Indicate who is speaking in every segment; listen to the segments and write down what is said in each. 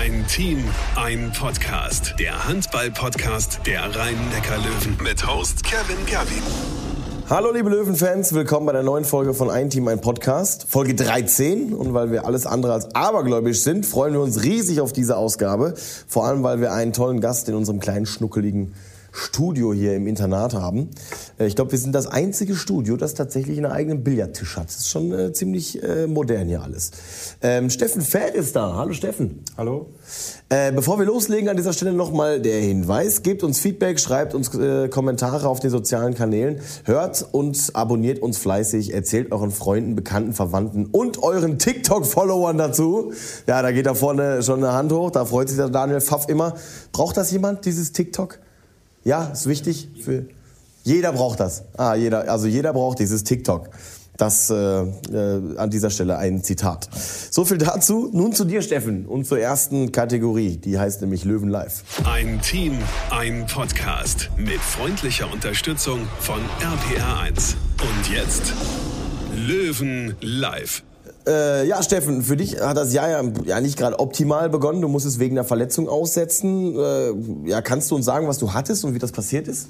Speaker 1: Ein Team, ein Podcast. Der Handball-Podcast der Rhein-Neckar-Löwen mit Host Kevin Gerwin.
Speaker 2: Hallo liebe Löwen-Fans, willkommen bei der neuen Folge von Ein Team, ein Podcast. Folge 13. Und weil wir alles andere als abergläubisch sind, freuen wir uns riesig auf diese Ausgabe. Vor allem, weil wir einen tollen Gast in unserem kleinen, schnuckeligen Studio hier im Internat haben. Ich glaube, wir sind das einzige Studio, das tatsächlich einen eigenen Billardtisch hat. Das ist schon ziemlich modern hier alles. Steffen Fäth ist da. Hallo Steffen.
Speaker 3: Hallo.
Speaker 2: Bevor wir loslegen, an dieser Stelle nochmal der Hinweis. Gebt uns Feedback, schreibt uns Kommentare auf den sozialen Kanälen. Hört und abonniert uns fleißig. Erzählt euren Freunden, Bekannten, Verwandten und euren TikTok-Followern dazu. Ja, da geht da vorne schon eine Hand hoch. Da freut sich der Daniel Pfaff immer. Braucht das jemand, dieses TikTok? Ja, ist wichtig. Jeder braucht das. Jeder braucht dieses TikTok. Das an dieser Stelle ein Zitat. So viel dazu. Nun zu dir, Steffen, und zur ersten Kategorie. Die heißt nämlich Löwen Live.
Speaker 1: Ein Team, ein Podcast mit freundlicher Unterstützung von RPR1. Und jetzt Löwen Live.
Speaker 2: Ja, Steffen, für dich hat das Jahr ja nicht gerade optimal begonnen. Du musstest wegen einer Verletzung aussetzen. Kannst du uns sagen, was du hattest und wie das passiert ist?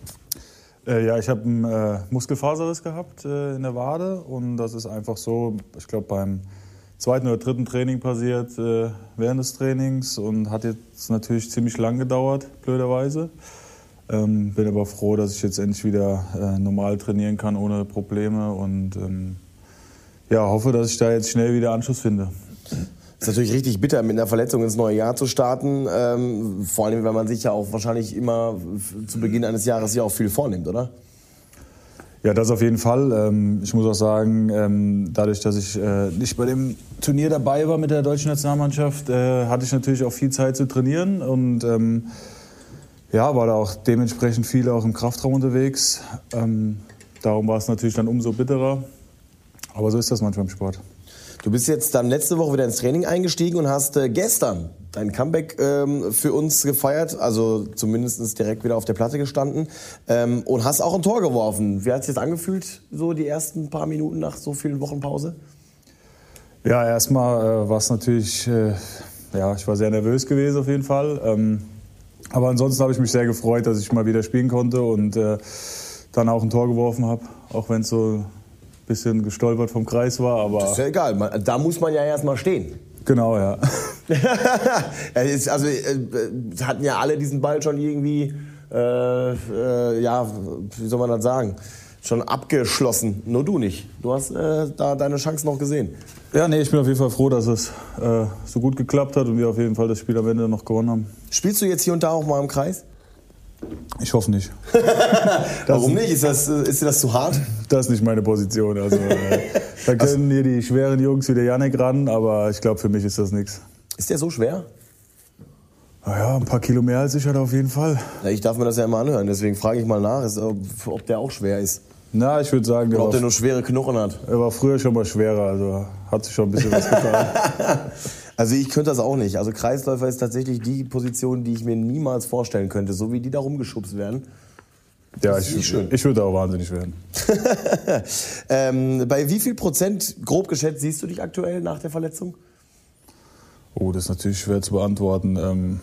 Speaker 3: Ich habe einen Muskelfaserriss gehabt in der Wade. Und das ist einfach so, ich glaube, beim zweiten oder dritten Training passiert während des Trainings. Und hat jetzt natürlich ziemlich lang gedauert, blöderweise. Bin aber froh, dass ich jetzt endlich wieder normal trainieren kann, ohne Probleme. Und hoffe, dass ich da jetzt schnell wieder Anschluss finde.
Speaker 2: Das ist natürlich richtig bitter, mit einer Verletzung ins neue Jahr zu starten. Vor allem, weil man sich ja auch wahrscheinlich immer zu Beginn eines Jahres ja auch viel vornimmt, oder?
Speaker 3: Ja, das auf jeden Fall. Ich muss auch sagen, dadurch, dass ich nicht bei dem Turnier dabei war mit der deutschen Nationalmannschaft, hatte ich natürlich auch viel Zeit zu trainieren. Und war da auch dementsprechend viel auch im Kraftraum unterwegs. Darum war es natürlich dann umso bitterer. Aber so ist das manchmal im Sport.
Speaker 2: Du bist jetzt dann letzte Woche wieder ins Training eingestiegen und hast gestern dein Comeback für uns gefeiert, also zumindest direkt wieder auf der Platte gestanden und hast auch ein Tor geworfen. Wie hat sich das angefühlt, so die ersten paar Minuten nach so vielen Wochen Pause?
Speaker 3: Ja, erstmal war es natürlich, ich war sehr nervös gewesen auf jeden Fall. Aber ansonsten habe ich mich sehr gefreut, dass ich mal wieder spielen konnte und dann auch ein Tor geworfen habe, auch wenn es so bisschen gestolpert vom Kreis war, aber...
Speaker 2: Das ist ja egal, da muss man ja erstmal stehen.
Speaker 3: Genau, ja.
Speaker 2: Hatten ja alle diesen Ball schon irgendwie, wie soll man das sagen, schon abgeschlossen. Nur du nicht. Du hast da deine Chance noch gesehen.
Speaker 3: Ja, nee, ich bin auf jeden Fall froh, dass es so gut geklappt hat und wir auf jeden Fall das Spiel am Ende noch gewonnen haben. Spielst
Speaker 2: du jetzt hier und da auch mal im Kreis?
Speaker 3: Ich hoffe nicht.
Speaker 2: Warum nicht? Ist dir das zu hart?
Speaker 3: Das ist nicht meine Position. Also, da können hier die schweren Jungs wie der Janek ran, aber ich glaube, für mich ist das nichts.
Speaker 2: Ist der so schwer?
Speaker 3: Naja, ein paar Kilo mehr als ich hat er auf jeden Fall.
Speaker 2: Ja, ich darf mir das ja immer anhören, deswegen frage ich mal nach, ob der auch schwer ist.
Speaker 3: Na, ich würde sagen,
Speaker 2: ob der nur schwere Knochen hat.
Speaker 3: Er war früher schon mal schwerer, also hat sich schon ein bisschen was getan.
Speaker 2: Also ich könnte das auch nicht. Also Kreisläufer ist tatsächlich die Position, die ich mir niemals vorstellen könnte, so wie die da rumgeschubst werden.
Speaker 3: Ja, ich würde auch wahnsinnig werden.
Speaker 2: Bei wie viel Prozent, grob geschätzt, siehst du dich aktuell nach der Verletzung?
Speaker 3: Oh, das ist natürlich schwer zu beantworten.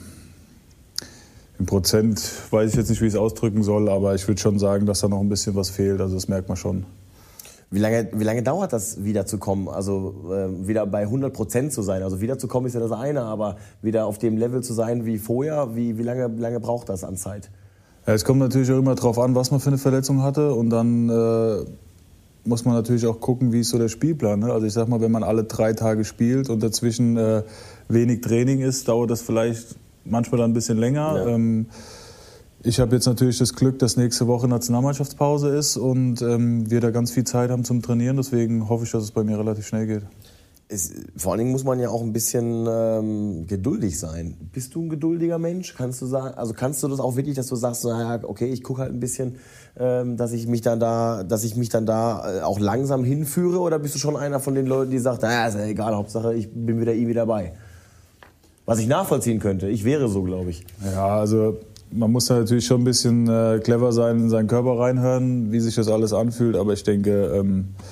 Speaker 3: Im Prozent weiß ich jetzt nicht, wie ich es ausdrücken soll, aber ich würde schon sagen, dass da noch ein bisschen was fehlt. Also das merkt man schon.
Speaker 2: Wie lange dauert das, wiederzukommen? Also wieder bei 100% zu sein? Also wiederzukommen ist ja das eine, aber wieder auf dem Level zu sein wie vorher, wie lange braucht das an Zeit?
Speaker 3: Ja, es kommt natürlich auch immer drauf an, was man für eine Verletzung hatte. Und dann muss man natürlich auch gucken, wie ist so der Spielplan. Ne? Also ich sag mal, wenn man alle 3 Tage spielt und dazwischen wenig Training ist, dauert das vielleicht manchmal dann ein bisschen länger. Ja. Ich habe jetzt natürlich das Glück, dass nächste Woche Nationalmannschaftspause ist und wir da ganz viel Zeit haben zum Trainieren. Deswegen hoffe ich, dass es bei mir relativ schnell geht.
Speaker 2: Vor allen Dingen muss man ja auch ein bisschen geduldig sein. Bist du ein geduldiger Mensch? Kannst du das auch wirklich, dass du sagst, naja, okay, ich gucke halt ein bisschen, dass ich mich dann da auch langsam hinführe? Oder bist du schon einer von den Leuten, die sagt, naja, ist ja egal, Hauptsache ich bin wieder dabei? Was ich nachvollziehen könnte. Ich wäre so, glaube ich.
Speaker 3: Ja, also man muss da natürlich schon ein bisschen clever sein, in seinen Körper reinhören, wie sich das alles anfühlt. Aber ich denke,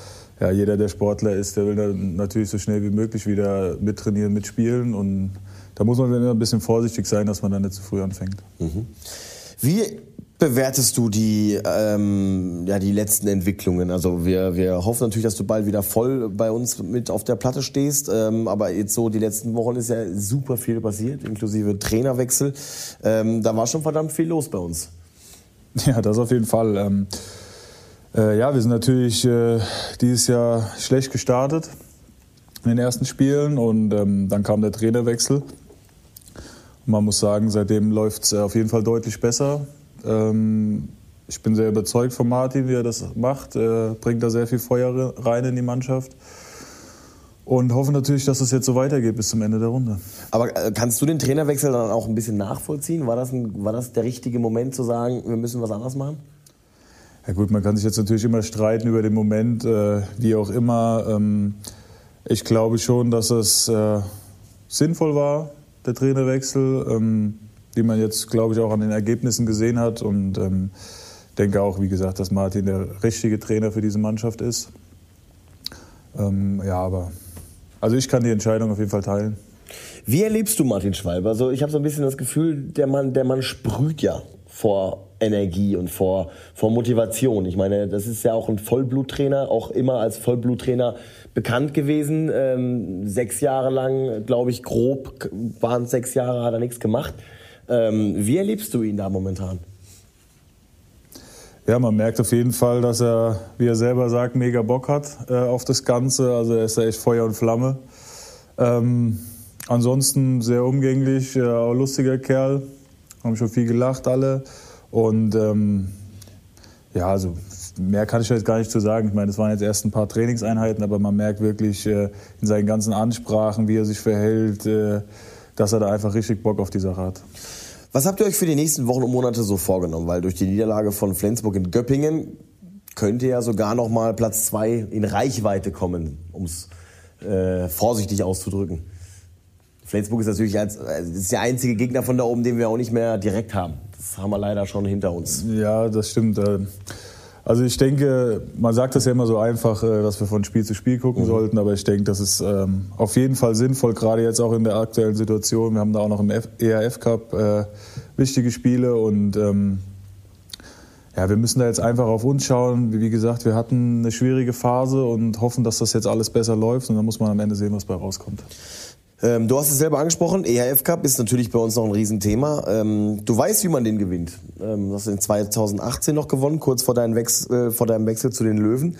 Speaker 3: jeder, der Sportler ist, der will dann natürlich so schnell wie möglich wieder mittrainieren, mitspielen. Und da muss man immer ein bisschen vorsichtig sein, dass man dann nicht zu früh anfängt.
Speaker 2: Wie bewertest du die letzten Entwicklungen? Also wir hoffen natürlich, dass du bald wieder voll bei uns mit auf der Platte stehst. Aber jetzt so die letzten Wochen ist ja super viel passiert, inklusive Trainerwechsel. Da war schon verdammt viel los bei uns.
Speaker 3: Ja, das auf jeden Fall. Wir sind natürlich dieses Jahr schlecht gestartet in den ersten Spielen und dann kam der Trainerwechsel. Und man muss sagen, seitdem läuft es auf jeden Fall deutlich besser. Ich bin sehr überzeugt von Martin, wie er das macht. Er bringt da sehr viel Feuer rein in die Mannschaft. Und hoffe natürlich, dass es jetzt so weitergeht bis zum Ende der Runde.
Speaker 2: Aber kannst du den Trainerwechsel dann auch ein bisschen nachvollziehen? War das der richtige Moment zu sagen, wir müssen was anderes machen?
Speaker 3: Ja gut, man kann sich jetzt natürlich immer streiten über den Moment, wie auch immer. Ich glaube schon, dass es sinnvoll war, der Trainerwechsel, wie man jetzt, glaube ich, auch an den Ergebnissen gesehen hat. Und denke auch, wie gesagt, dass Martin der richtige Trainer für diese Mannschaft ist. Also ich kann die Entscheidung auf jeden Fall teilen.
Speaker 2: Wie erlebst du Martin Schwalb? Also ich habe so ein bisschen das Gefühl, der Mann sprüht ja vor Energie und vor Motivation. Ich meine, das ist ja auch ein Vollbluttrainer, auch immer als Vollbluttrainer bekannt gewesen. 6 Jahre lang, glaube ich, grob waren es 6 Jahre, hat er nichts gemacht. Wie erlebst du ihn da momentan?
Speaker 3: Ja, man merkt auf jeden Fall, dass er, wie er selber sagt, mega Bock hat auf das Ganze. Also er ist da echt Feuer und Flamme. Ansonsten sehr umgänglich, auch lustiger Kerl. Haben schon viel gelacht alle. Und also mehr kann ich jetzt gar nicht zu sagen. Ich meine, das waren jetzt erst ein paar Trainingseinheiten, aber man merkt wirklich in seinen ganzen Ansprachen, wie er sich verhält, dass er da einfach richtig Bock auf die Sache hat.
Speaker 2: Was habt ihr euch für die nächsten Wochen und Monate so vorgenommen? Weil durch die Niederlage von Flensburg in Göppingen könnte ja sogar noch mal Platz 2 in Reichweite kommen, um es vorsichtig auszudrücken. Flensburg ist natürlich ist der einzige Gegner von da oben, den wir auch nicht mehr direkt haben. Das haben wir leider schon hinter uns.
Speaker 3: Ja, das stimmt. Also ich denke, man sagt das ja immer so einfach, dass wir von Spiel zu Spiel gucken sollten, aber ich denke, das ist auf jeden Fall sinnvoll, gerade jetzt auch in der aktuellen Situation. Wir haben da auch noch im ERF Cup wichtige Spiele und wir müssen da jetzt einfach auf uns schauen. Wie gesagt, wir hatten eine schwierige Phase und hoffen, dass das jetzt alles besser läuft und dann muss man am Ende sehen, was bei rauskommt.
Speaker 2: Du hast es selber angesprochen, ERF Cup ist natürlich bei uns noch ein Riesenthema. Du weißt, wie man den gewinnt. Du hast in 2018 noch gewonnen, kurz vor deinem Wechsel zu den Löwen.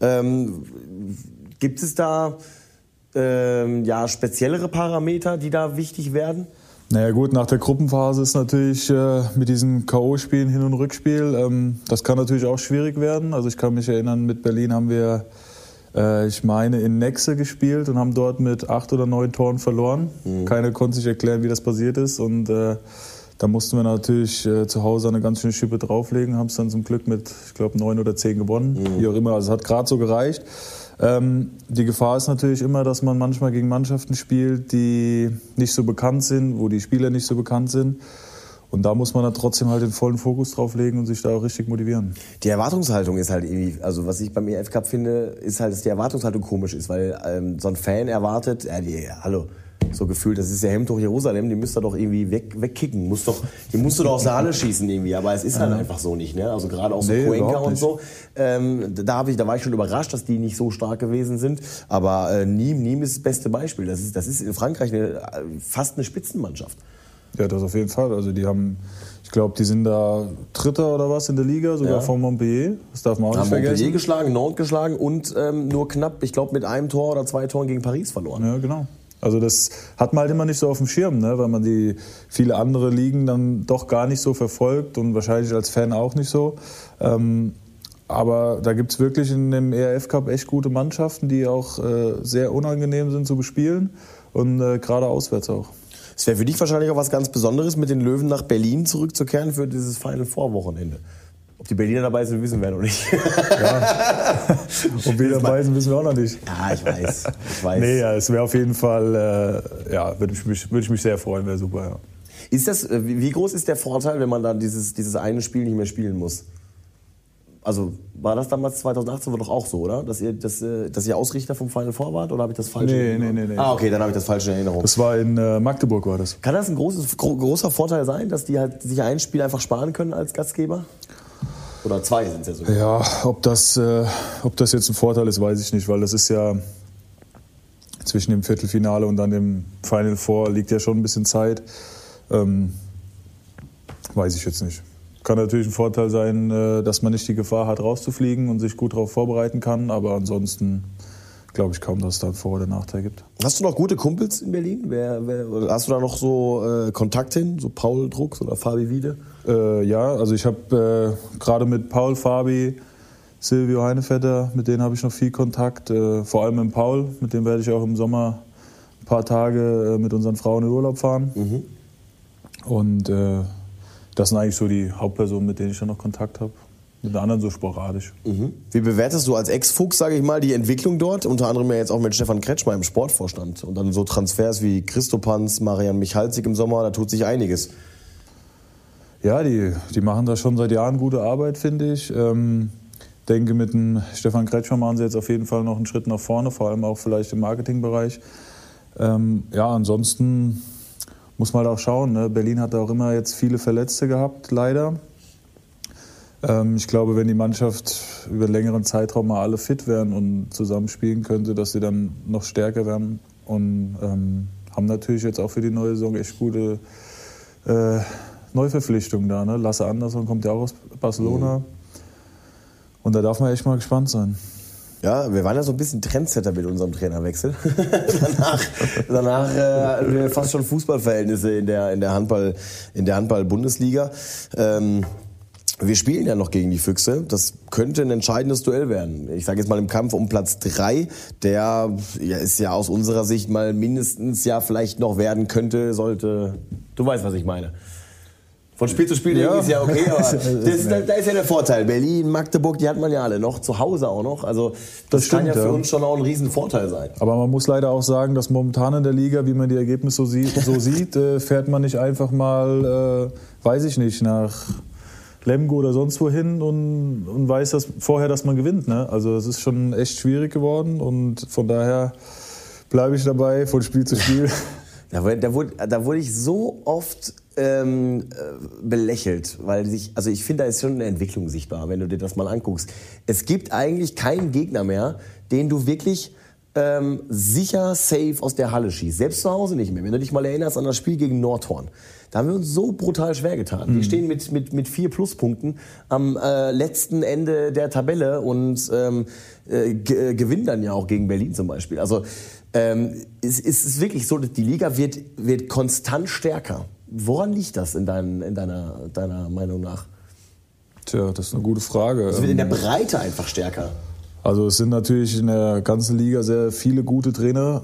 Speaker 2: Gibt es da speziellere Parameter, die da wichtig werden?
Speaker 3: Naja gut, nach der Gruppenphase ist natürlich mit diesen K.O.-Spielen Hin- und Rückspiel, das kann natürlich auch schwierig werden. Also ich kann mich erinnern, mit Berlin haben wir ich meine, in Nexe gespielt und haben dort mit 8 oder 9 Toren verloren. Keiner konnte sich erklären, wie das passiert ist. Und da mussten wir natürlich zu Hause eine ganz schöne Schippe drauflegen, haben es dann zum Glück mit, ich glaube, 9 oder 10 gewonnen. Wie auch immer, also es hat gerade so gereicht. Die Gefahr ist natürlich immer, dass man manchmal gegen Mannschaften spielt, die nicht so bekannt sind, wo die Spieler nicht so bekannt sind. Und da muss man dann trotzdem halt den vollen Fokus drauf legen und sich da auch richtig motivieren.
Speaker 2: Die Erwartungshaltung ist halt irgendwie, also was ich beim ERF Cup finde, ist halt, dass die Erwartungshaltung komisch ist, weil so ein Fan erwartet, so gefühlt, das ist ja Hemd durch Jerusalem, die müsst ihr doch irgendwie wegkicken, die musst du doch aus der Halle schießen irgendwie, aber es ist halt einfach so nicht, ne? Also gerade auch so Cuenca und so, da war ich schon überrascht, dass die nicht so stark gewesen sind, aber Nîmes ist das beste Beispiel, das ist in Frankreich fast eine Spitzenmannschaft.
Speaker 3: Ja, das auf jeden Fall. Also die haben, ich glaube, die sind da Dritter oder was in der Liga, sogar von Montpellier. Das darf man auch nicht vergessen.
Speaker 2: Montpellier geschlagen, Nantes geschlagen und nur knapp, ich glaube, mit einem Tor oder 2 Toren gegen Paris verloren.
Speaker 3: Ja, genau. Also das hat man halt immer nicht so auf dem Schirm, ne? Weil man die viele andere Ligen dann doch gar nicht so verfolgt und wahrscheinlich als Fan auch nicht so. Aber da gibt es wirklich in dem ERF Cup echt gute Mannschaften, die auch sehr unangenehm sind zu bespielen und gerade auswärts auch.
Speaker 2: Es wäre für dich wahrscheinlich auch was ganz Besonderes, mit den Löwen nach Berlin zurückzukehren für dieses Final Four Wochenende. Ob die Berliner dabei sind, wissen wir noch nicht.
Speaker 3: Ja. Ob wir dabei sind, wissen wir auch noch nicht.
Speaker 2: Ja, ich weiß.
Speaker 3: Nee, ja, es wäre auf jeden Fall, würde ich mich sehr freuen, wäre super. Ja.
Speaker 2: Ist das, wie groß ist der Vorteil, wenn man dann dieses eine Spiel nicht mehr spielen muss? Also war das damals 2018 war doch auch so, oder? Dass ihr Ausrichter vom Final Four wart, oder habe ich das falsch in Erinnerung?
Speaker 3: Nee.
Speaker 2: Ah, okay, dann habe ich das falsch in Erinnerung.
Speaker 3: Das war in Magdeburg, war das.
Speaker 2: Kann das ein großer Vorteil sein, dass die halt sich ein Spiel einfach sparen können als Gastgeber? Oder 2 sind es ja sogar.
Speaker 3: Ja, ob das jetzt ein Vorteil ist, weiß ich nicht, weil das ist ja zwischen dem Viertelfinale und dann dem Final Four liegt ja schon ein bisschen Zeit. Weiß ich jetzt nicht. Kann natürlich ein Vorteil sein, dass man nicht die Gefahr hat, rauszufliegen und sich gut darauf vorbereiten kann. Aber ansonsten glaube ich kaum, dass es da einen Vor- oder Nachteil gibt.
Speaker 2: Hast du noch gute Kumpels in Berlin? Hast du da noch so Kontakt hin? So Paul Drucks oder Fabi Wiede?
Speaker 3: Ja, also ich habe gerade mit Paul, Fabi, Silvio Heinevetter, mit denen habe ich noch viel Kontakt. Vor allem mit Paul, mit dem werde ich auch im Sommer ein paar Tage mit unseren Frauen in Urlaub fahren.
Speaker 2: Mhm.
Speaker 3: Und das sind eigentlich so die Hauptpersonen, mit denen ich dann noch Kontakt habe. Mit den anderen so sporadisch.
Speaker 2: Mhm. Wie bewertest du als Ex-Fuchs, sage ich mal, die Entwicklung dort? Unter anderem ja jetzt auch mit Stefan Kretschmer im Sportvorstand. Und dann so Transfers wie Christopanz, Marian Michalzik im Sommer, da tut sich einiges.
Speaker 3: Ja, die machen da schon seit Jahren gute Arbeit, finde ich. Denke, mit dem Stefan Kretschmer machen sie jetzt auf jeden Fall noch einen Schritt nach vorne, vor allem auch vielleicht im Marketingbereich. Ja, ansonsten muss man halt auch schauen. Ne? Berlin hat auch immer jetzt viele Verletzte gehabt, leider. Ich glaube, wenn die Mannschaft über einen längeren Zeitraum mal alle fit wären und zusammenspielen könnte, dass sie dann noch stärker werden. Und haben natürlich jetzt auch für die neue Saison echt gute Neuverpflichtungen da. Ne? Lasse Andersson kommt ja auch aus Barcelona. Mhm. Und da darf man echt mal gespannt sein.
Speaker 2: Ja, wir waren ja so ein bisschen Trendsetter mit unserem Trainerwechsel. danach hatten wir fast schon Fußballverhältnisse in der Handball-Bundesliga. Wir spielen ja noch gegen die Füchse. Das könnte ein entscheidendes Duell werden. Ich sage jetzt mal im Kampf um Platz 3, der ist ja aus unserer Sicht mal mindestens ja vielleicht noch werden könnte, sollte. Du weißt, was ich meine. Von Spiel zu Spiel ist ja okay, aber da ist ja der Vorteil. Berlin, Magdeburg, die hat man ja alle noch, zu Hause auch noch. Also das kann ja für uns schon auch ein Riesenvorteil sein.
Speaker 3: Aber man muss leider auch sagen, dass momentan in der Liga, wie man die Ergebnisse so sieht, fährt man nicht einfach mal, weiß ich nicht, nach Lemgo oder sonst wo hin und weiß das vorher, dass man gewinnt. Ne? Also es ist schon echt schwierig geworden und von daher bleibe ich dabei von Spiel zu Spiel.
Speaker 2: Da wurde ich so oft belächelt, weil ich finde, da ist schon eine Entwicklung sichtbar, wenn du dir das mal anguckst. Es gibt eigentlich keinen Gegner mehr, den du wirklich sicher safe aus der Halle schießt. Selbst zu Hause nicht mehr. Wenn du dich mal erinnerst an das Spiel gegen Nordhorn. Da haben wir uns so brutal schwer getan. Die stehen mit 4 Pluspunkten am letzten Ende der Tabelle und gewinnen dann ja auch gegen Berlin zum Beispiel. Also es ist wirklich so, dass die Liga wird konstant stärker. Woran liegt das in deiner Meinung nach?
Speaker 3: Tja, das ist eine gute Frage.
Speaker 2: Es wird in der Breite einfach stärker.
Speaker 3: Also es sind natürlich in der ganzen Liga sehr viele gute Trainer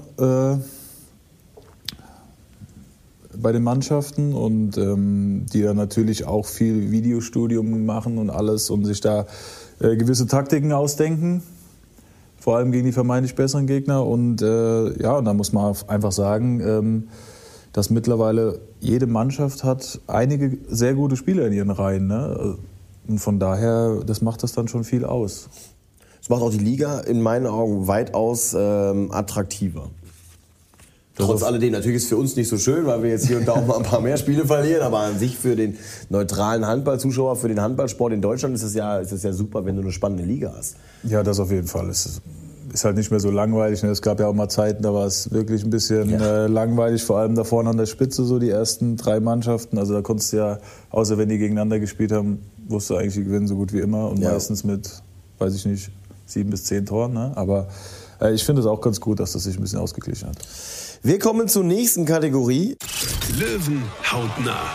Speaker 3: bei den Mannschaften und die dann natürlich auch viel Videostudium machen und alles und sich da gewisse Taktiken ausdenken, vor allem gegen die vermeintlich besseren Gegner. Und und da muss man einfach sagen, dass mittlerweile jede Mannschaft hat einige sehr gute Spieler in ihren Reihen. Ne? Und von daher, das macht das dann schon viel aus.
Speaker 2: Das macht auch die Liga in meinen Augen weitaus attraktiver. Trotz alledem, natürlich ist es für uns nicht so schön, weil wir jetzt hier und da auch mal ein paar mehr Spiele verlieren, aber an sich für den neutralen Handballzuschauer, für den Handballsport in Deutschland ist es ja super, wenn du eine spannende Liga hast.
Speaker 3: Ja, das auf jeden Fall. Es ist halt nicht mehr so langweilig. Es gab ja auch mal Zeiten, da war es wirklich ein bisschen langweilig, vor allem da vorne an der Spitze, so die ersten 3 Mannschaften. Also da konntest du ja, außer wenn die gegeneinander gespielt haben, wusstest du eigentlich, die gewinnen so gut wie immer und meistens mit, weiß ich nicht, 7 bis 10 Toren. Ne? Aber ich finde es auch ganz gut, dass das sich ein bisschen ausgeglichen hat.
Speaker 2: Wir kommen zur nächsten Kategorie.
Speaker 1: Löwen hautnah.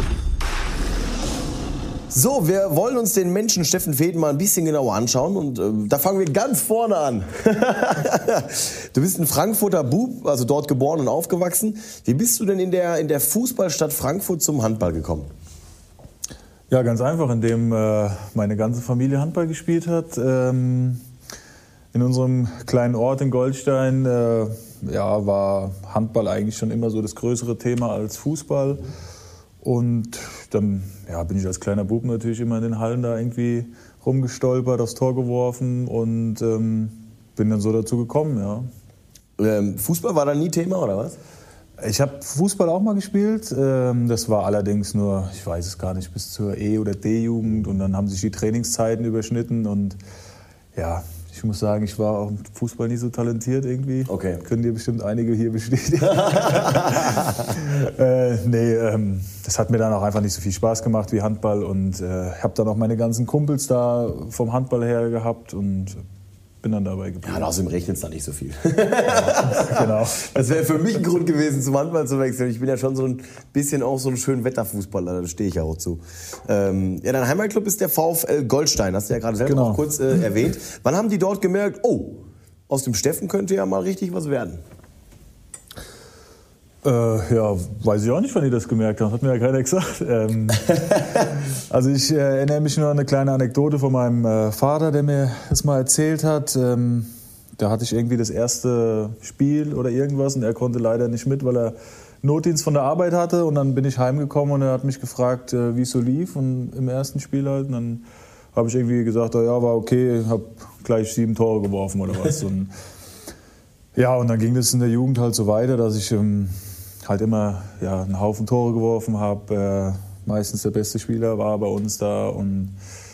Speaker 2: So, wir wollen uns den Menschen Steffen Feeth mal ein bisschen genauer anschauen und da fangen wir ganz vorne an. Du bist ein Frankfurter Bub, also dort geboren und aufgewachsen. Wie bist du denn in der Fußballstadt Frankfurt zum Handball gekommen?
Speaker 3: Ja, ganz einfach, indem meine ganze Familie Handball gespielt hat. In unserem kleinen Ort in Goldstein war Handball eigentlich schon immer so das größere Thema als Fußball. Und dann bin ich als kleiner Bub natürlich immer in den Hallen da irgendwie rumgestolpert, aufs Tor geworfen und bin dann so dazu gekommen, ja.
Speaker 2: Fußball war da nie Thema, oder was?
Speaker 3: Ich habe Fußball auch mal gespielt. Das war allerdings nur, ich weiß es gar nicht, bis zur E- oder D-Jugend. Und dann haben sich die Trainingszeiten überschnitten. Und ja, ich muss sagen, ich war auch im Fußball nicht so talentiert irgendwie.
Speaker 2: Okay.
Speaker 3: Können dir bestimmt einige hier bestätigen. Das hat mir dann auch einfach nicht so viel Spaß gemacht wie Handball. Und ich habe dann auch meine ganzen Kumpels da vom Handball her gehabt und bin dann dabei geblieben.
Speaker 2: Ja, und außerdem regnet es da nicht so viel.
Speaker 3: Ja, genau.
Speaker 2: Das wäre für mich ein Grund gewesen, zum Handball zu wechseln. Ich bin ja schon so ein bisschen auch so ein schön Wetterfußballer, da stehe ich ja auch zu. Dein Heimatclub ist der VfL Goldstein, hast du ja gerade selber auch kurz erwähnt. Wann haben die dort gemerkt, aus dem Steffen könnte ja mal richtig was werden?
Speaker 3: Weiß ich auch nicht, wann die das gemerkt haben. Hat mir ja keiner gesagt. Also ich erinnere mich nur an eine kleine Anekdote von meinem Vater, der mir das mal erzählt hat. Da hatte ich irgendwie das erste Spiel oder irgendwas und er konnte leider nicht mit, weil er Notdienst von der Arbeit hatte. Und dann bin ich heimgekommen und er hat mich gefragt, wie es so lief und im ersten Spiel halt. Und dann habe ich irgendwie gesagt, war okay, habe gleich 7 Tore geworfen oder was. Und dann ging das in der Jugend halt so weiter, dass ich halt immer einen Haufen Tore geworfen habe. Meistens der beste Spieler war bei uns da und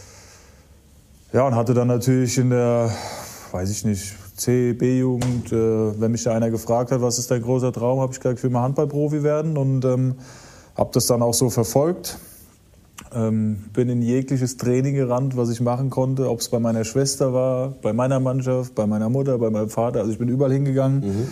Speaker 3: hatte dann natürlich in der, weiß ich nicht, C-, B-Jugend, wenn mich da einer gefragt hat, was ist dein großer Traum, habe ich gesagt, ich will mal Handballprofi werden und habe das dann auch so verfolgt. Bin in jegliches Training gerannt, was ich machen konnte, ob es bei meiner Schwester war, bei meiner Mannschaft, bei meiner Mutter, bei meinem Vater, also ich bin überall hingegangen.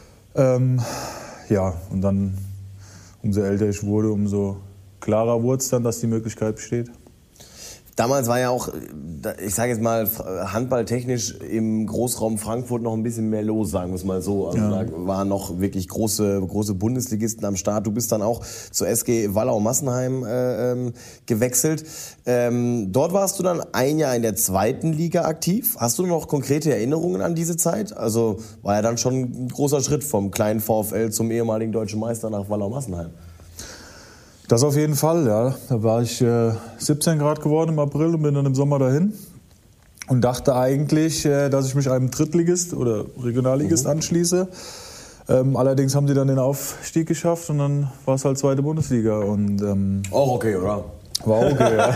Speaker 3: Und dann, umso älter ich wurde, umso klarer wurde es dann, dass die Möglichkeit besteht.
Speaker 2: Damals war ja auch, ich sage jetzt mal, handballtechnisch im Großraum Frankfurt noch ein bisschen mehr los, sagen wir es mal so. Also da waren noch wirklich große Bundesligisten am Start. Du bist dann auch zur SG Wallau-Massenheim gewechselt. Dort warst du dann ein Jahr in der 2. Liga aktiv. Hast du noch konkrete Erinnerungen an diese Zeit? Also war ja dann schon ein großer Schritt vom kleinen VfL zum ehemaligen deutschen Meister nach Wallau-Massenheim.
Speaker 3: Das auf jeden Fall, ja. Da war ich 17 Grad geworden im April und bin dann im Sommer dahin und dachte eigentlich, dass ich mich einem Drittligist oder Regionalligist anschließe. Allerdings haben die dann den Aufstieg geschafft und dann war es halt 2. Bundesliga. Und,
Speaker 2: auch okay, oder?
Speaker 3: War okay, ja.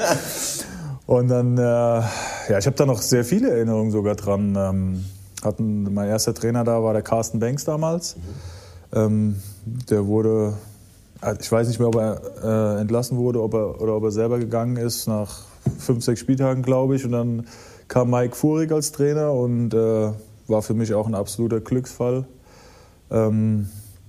Speaker 3: Und dann, ich habe da noch sehr viele Erinnerungen sogar dran. Mein erster Trainer da war der Carsten Banks damals. Der wurde... Ich weiß nicht mehr, ob er entlassen wurde oder ob er selber gegangen ist nach 5, 6 Spieltagen, glaube ich. Und dann kam Mike Fuhrig als Trainer und war für mich auch ein absoluter Glücksfall. Und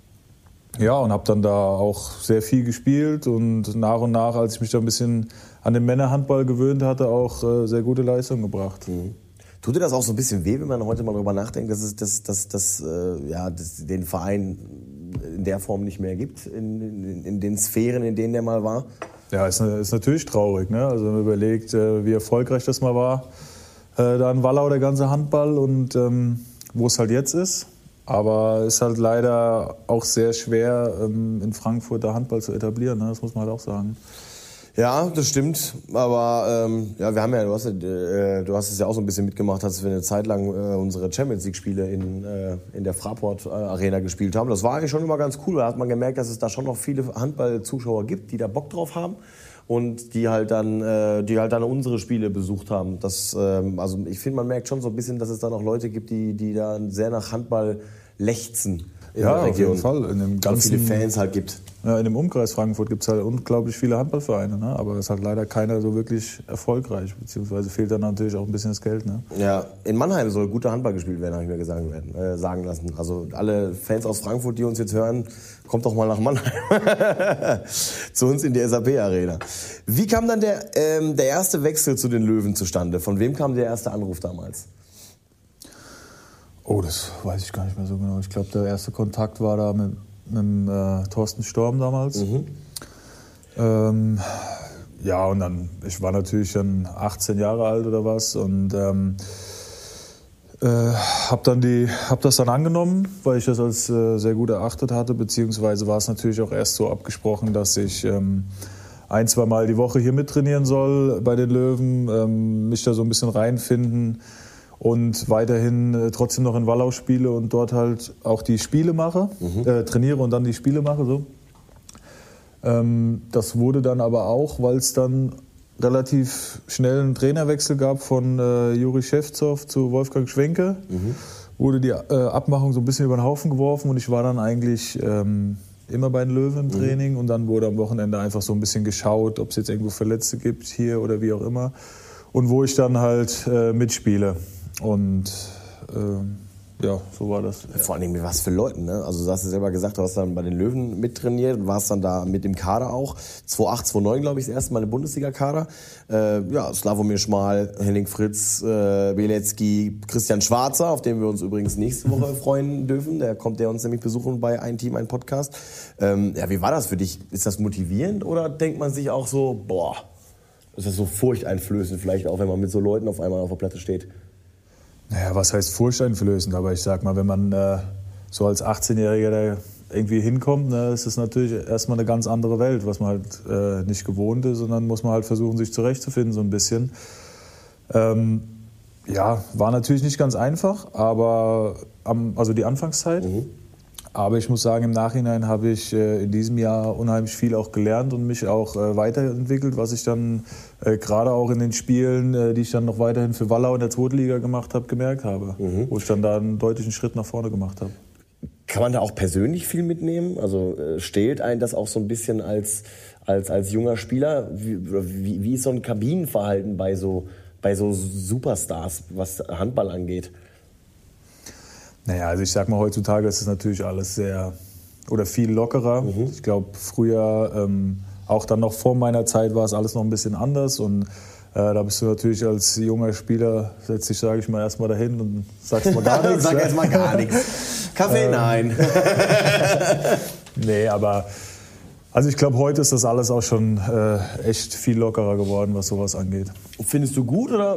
Speaker 3: habe dann da auch sehr viel gespielt und nach, als ich mich da ein bisschen an den Männerhandball gewöhnt hatte, auch sehr gute Leistungen gebracht.
Speaker 2: Mhm. Tut dir das auch so ein bisschen weh, wenn man heute mal darüber nachdenkt, dass es den Verein in der Form nicht mehr gibt, in den Sphären, in denen der mal war?
Speaker 3: Ja, ist natürlich traurig, ne? Also wenn man überlegt, wie erfolgreich das mal war, da in Wallau der ganze Handball und wo es halt jetzt ist. Aber es ist halt leider auch sehr schwer, in Frankfurt da Handball zu etablieren, ne? Das muss man halt auch sagen.
Speaker 2: Ja, das stimmt, aber wir haben ja, du hast es ja auch so ein bisschen mitgemacht, als wir eine Zeit lang unsere Champions League Spiele in der Fraport Arena gespielt haben. Das war eigentlich schon immer ganz cool, da hat man gemerkt, dass es da schon noch viele Handball-Zuschauer gibt, die da Bock drauf haben und die halt dann unsere Spiele besucht haben. Also ich finde, man merkt schon so ein bisschen, dass es da noch Leute gibt, die da sehr nach Handball lechzen.
Speaker 3: Ja, auf jeden Fall. In dem ganzen,
Speaker 2: viele Fans halt gibt.
Speaker 3: Ja, in dem Umkreis Frankfurt gibt es halt unglaublich viele Handballvereine, ne? Aber es ist halt leider keiner so wirklich erfolgreich, beziehungsweise fehlt dann natürlich auch ein bisschen das Geld, ne?
Speaker 2: Ja, in Mannheim soll guter Handball gespielt werden, habe ich mir sagen lassen. Also alle Fans aus Frankfurt, die uns jetzt hören, kommt doch mal nach Mannheim. Zu uns in die SAP-Arena. Wie kam dann der erste Wechsel zu den Löwen zustande? Von wem kam der erste Anruf damals?
Speaker 3: Oh, das weiß ich gar nicht mehr so genau. Ich glaube, der erste Kontakt war da mit Thorsten Storm damals. Und dann, ich war natürlich dann 18 Jahre alt oder was und Hab das dann angenommen, weil ich das als sehr gut erachtet hatte, beziehungsweise war es natürlich auch erst so abgesprochen, dass ich 1-2 Mal die Woche hier mittrainieren soll bei den Löwen, mich da so ein bisschen reinfinden und weiterhin trotzdem noch in Wallau spiele und dort halt auch die Spiele mache, trainiere und dann die Spiele mache. So. Das wurde dann aber auch, weil es dann relativ schnell einen Trainerwechsel gab von Juri Schewtsov zu Wolfgang Schwenke, wurde die Abmachung so ein bisschen über den Haufen geworfen und ich war dann eigentlich immer bei den Löwen im Training und dann wurde am Wochenende einfach so ein bisschen geschaut, ob es jetzt irgendwo Verletzte gibt hier oder wie auch immer und wo ich dann halt mitspiele und ja, so war das.
Speaker 2: Vor allem mit was für Leuten, ne? Also du hast ja selber gesagt, du hast dann bei den Löwen mittrainiert und warst dann da mit im Kader auch. 2008, 2009, glaube ich, das erste Mal im Bundesliga-Kader. Ja, Slavomir Schmal, Henning Fritz, Bielecki, Christian Schwarzer, auf den wir uns übrigens nächste Woche freuen dürfen. Der kommt uns nämlich besuchen bei Ein Team, ein Podcast. Ja, wie war das für dich? Ist das motivierend oder denkt man sich auch so, boah, ist das so furchteinflößend vielleicht auch, wenn man mit so Leuten auf einmal auf der Platte steht?
Speaker 3: Naja, was heißt furchteinflößend? Aber ich sag mal, wenn man so als 18-Jähriger da irgendwie hinkommt, ne, ist es natürlich erstmal eine ganz andere Welt, was man halt nicht gewohnt ist. Und dann muss man halt versuchen, sich zurechtzufinden so ein bisschen. Ja, war natürlich nicht ganz einfach, aber also die Anfangszeit. Aber ich muss sagen, im Nachhinein habe ich in diesem Jahr unheimlich viel auch gelernt und mich auch weiterentwickelt, was ich dann gerade auch in den Spielen, die ich dann noch weiterhin für Wallau in der zweiten Liga gemacht habe, gemerkt habe. Wo ich dann da einen deutlichen Schritt nach vorne gemacht habe.
Speaker 2: Kann man da auch persönlich viel mitnehmen? Also stählt einen das auch so ein bisschen als junger Spieler? Wie ist so ein Kabinenverhalten bei so Superstars, was Handball angeht?
Speaker 3: Naja, also ich sag mal, heutzutage ist es natürlich alles viel lockerer. Ich glaube, früher, auch dann noch vor meiner Zeit, war es alles noch ein bisschen anders. Und da bist du natürlich als junger Spieler, setzt dich, sage ich mal, erstmal dahin und sagst mal gar nichts.
Speaker 2: Sag erstmal gar nichts. Kaffee, nein.
Speaker 3: Nee, aber also ich glaube, heute ist das alles auch schon echt viel lockerer geworden, was sowas angeht.
Speaker 2: Findest du gut oder?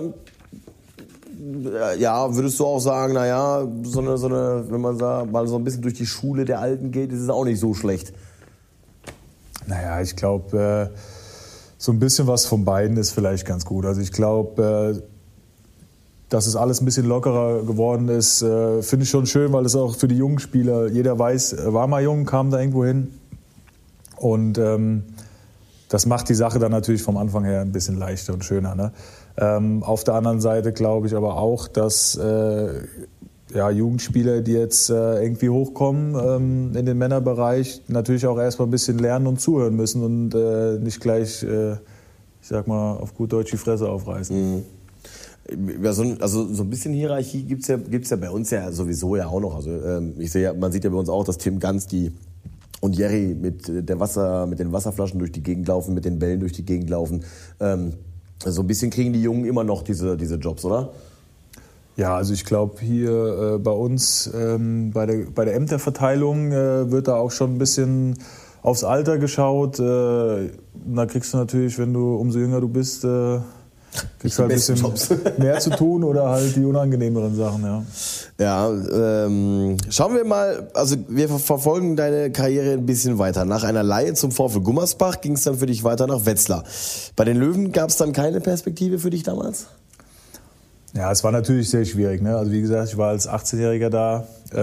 Speaker 2: Ja, würdest du auch sagen, naja, so eine, wenn man mal so ein bisschen durch die Schule der Alten geht, ist es auch nicht so schlecht?
Speaker 3: Naja, ich glaube, so ein bisschen was von beiden ist vielleicht ganz gut. Also ich glaube, dass es alles ein bisschen lockerer geworden ist, finde ich schon schön, weil es auch für die jungen Spieler, jeder weiß, war mal jung, kam da irgendwo hin. Und das macht die Sache dann natürlich vom Anfang her ein bisschen leichter und schöner, ne? Auf der anderen Seite glaube ich aber auch, dass Jugendspieler, die jetzt irgendwie hochkommen in den Männerbereich, natürlich auch erstmal ein bisschen lernen und zuhören müssen und nicht gleich, ich sag mal, auf gut Deutsch die Fresse aufreißen.
Speaker 2: Ja, so ein bisschen Hierarchie gibt's ja bei uns ja sowieso ja auch noch. Also man sieht ja bei uns auch, dass Tim Ganski und Jerry mit den Wasserflaschen durch die Gegend laufen, mit den Bällen durch die Gegend laufen. So ein bisschen kriegen die Jungen immer noch diese Jobs, oder?
Speaker 3: Ja, also ich glaube hier bei uns bei der Ämterverteilung wird da auch schon ein bisschen aufs Alter geschaut. Da kriegst du natürlich, wenn du umso jünger du bist, kriegst halt ein bisschen mehr zu tun oder halt die unangenehmeren Sachen, ja.
Speaker 2: Ja, schauen wir mal, also wir verfolgen deine Karriere ein bisschen weiter. Nach einer Leihe zum VfL Gummersbach ging es dann für dich weiter nach Wetzlar. Bei den Löwen gab es dann keine Perspektive für dich damals?
Speaker 3: Ja, es war natürlich sehr schwierig, ne? Also wie gesagt, ich war als 18-Jähriger da.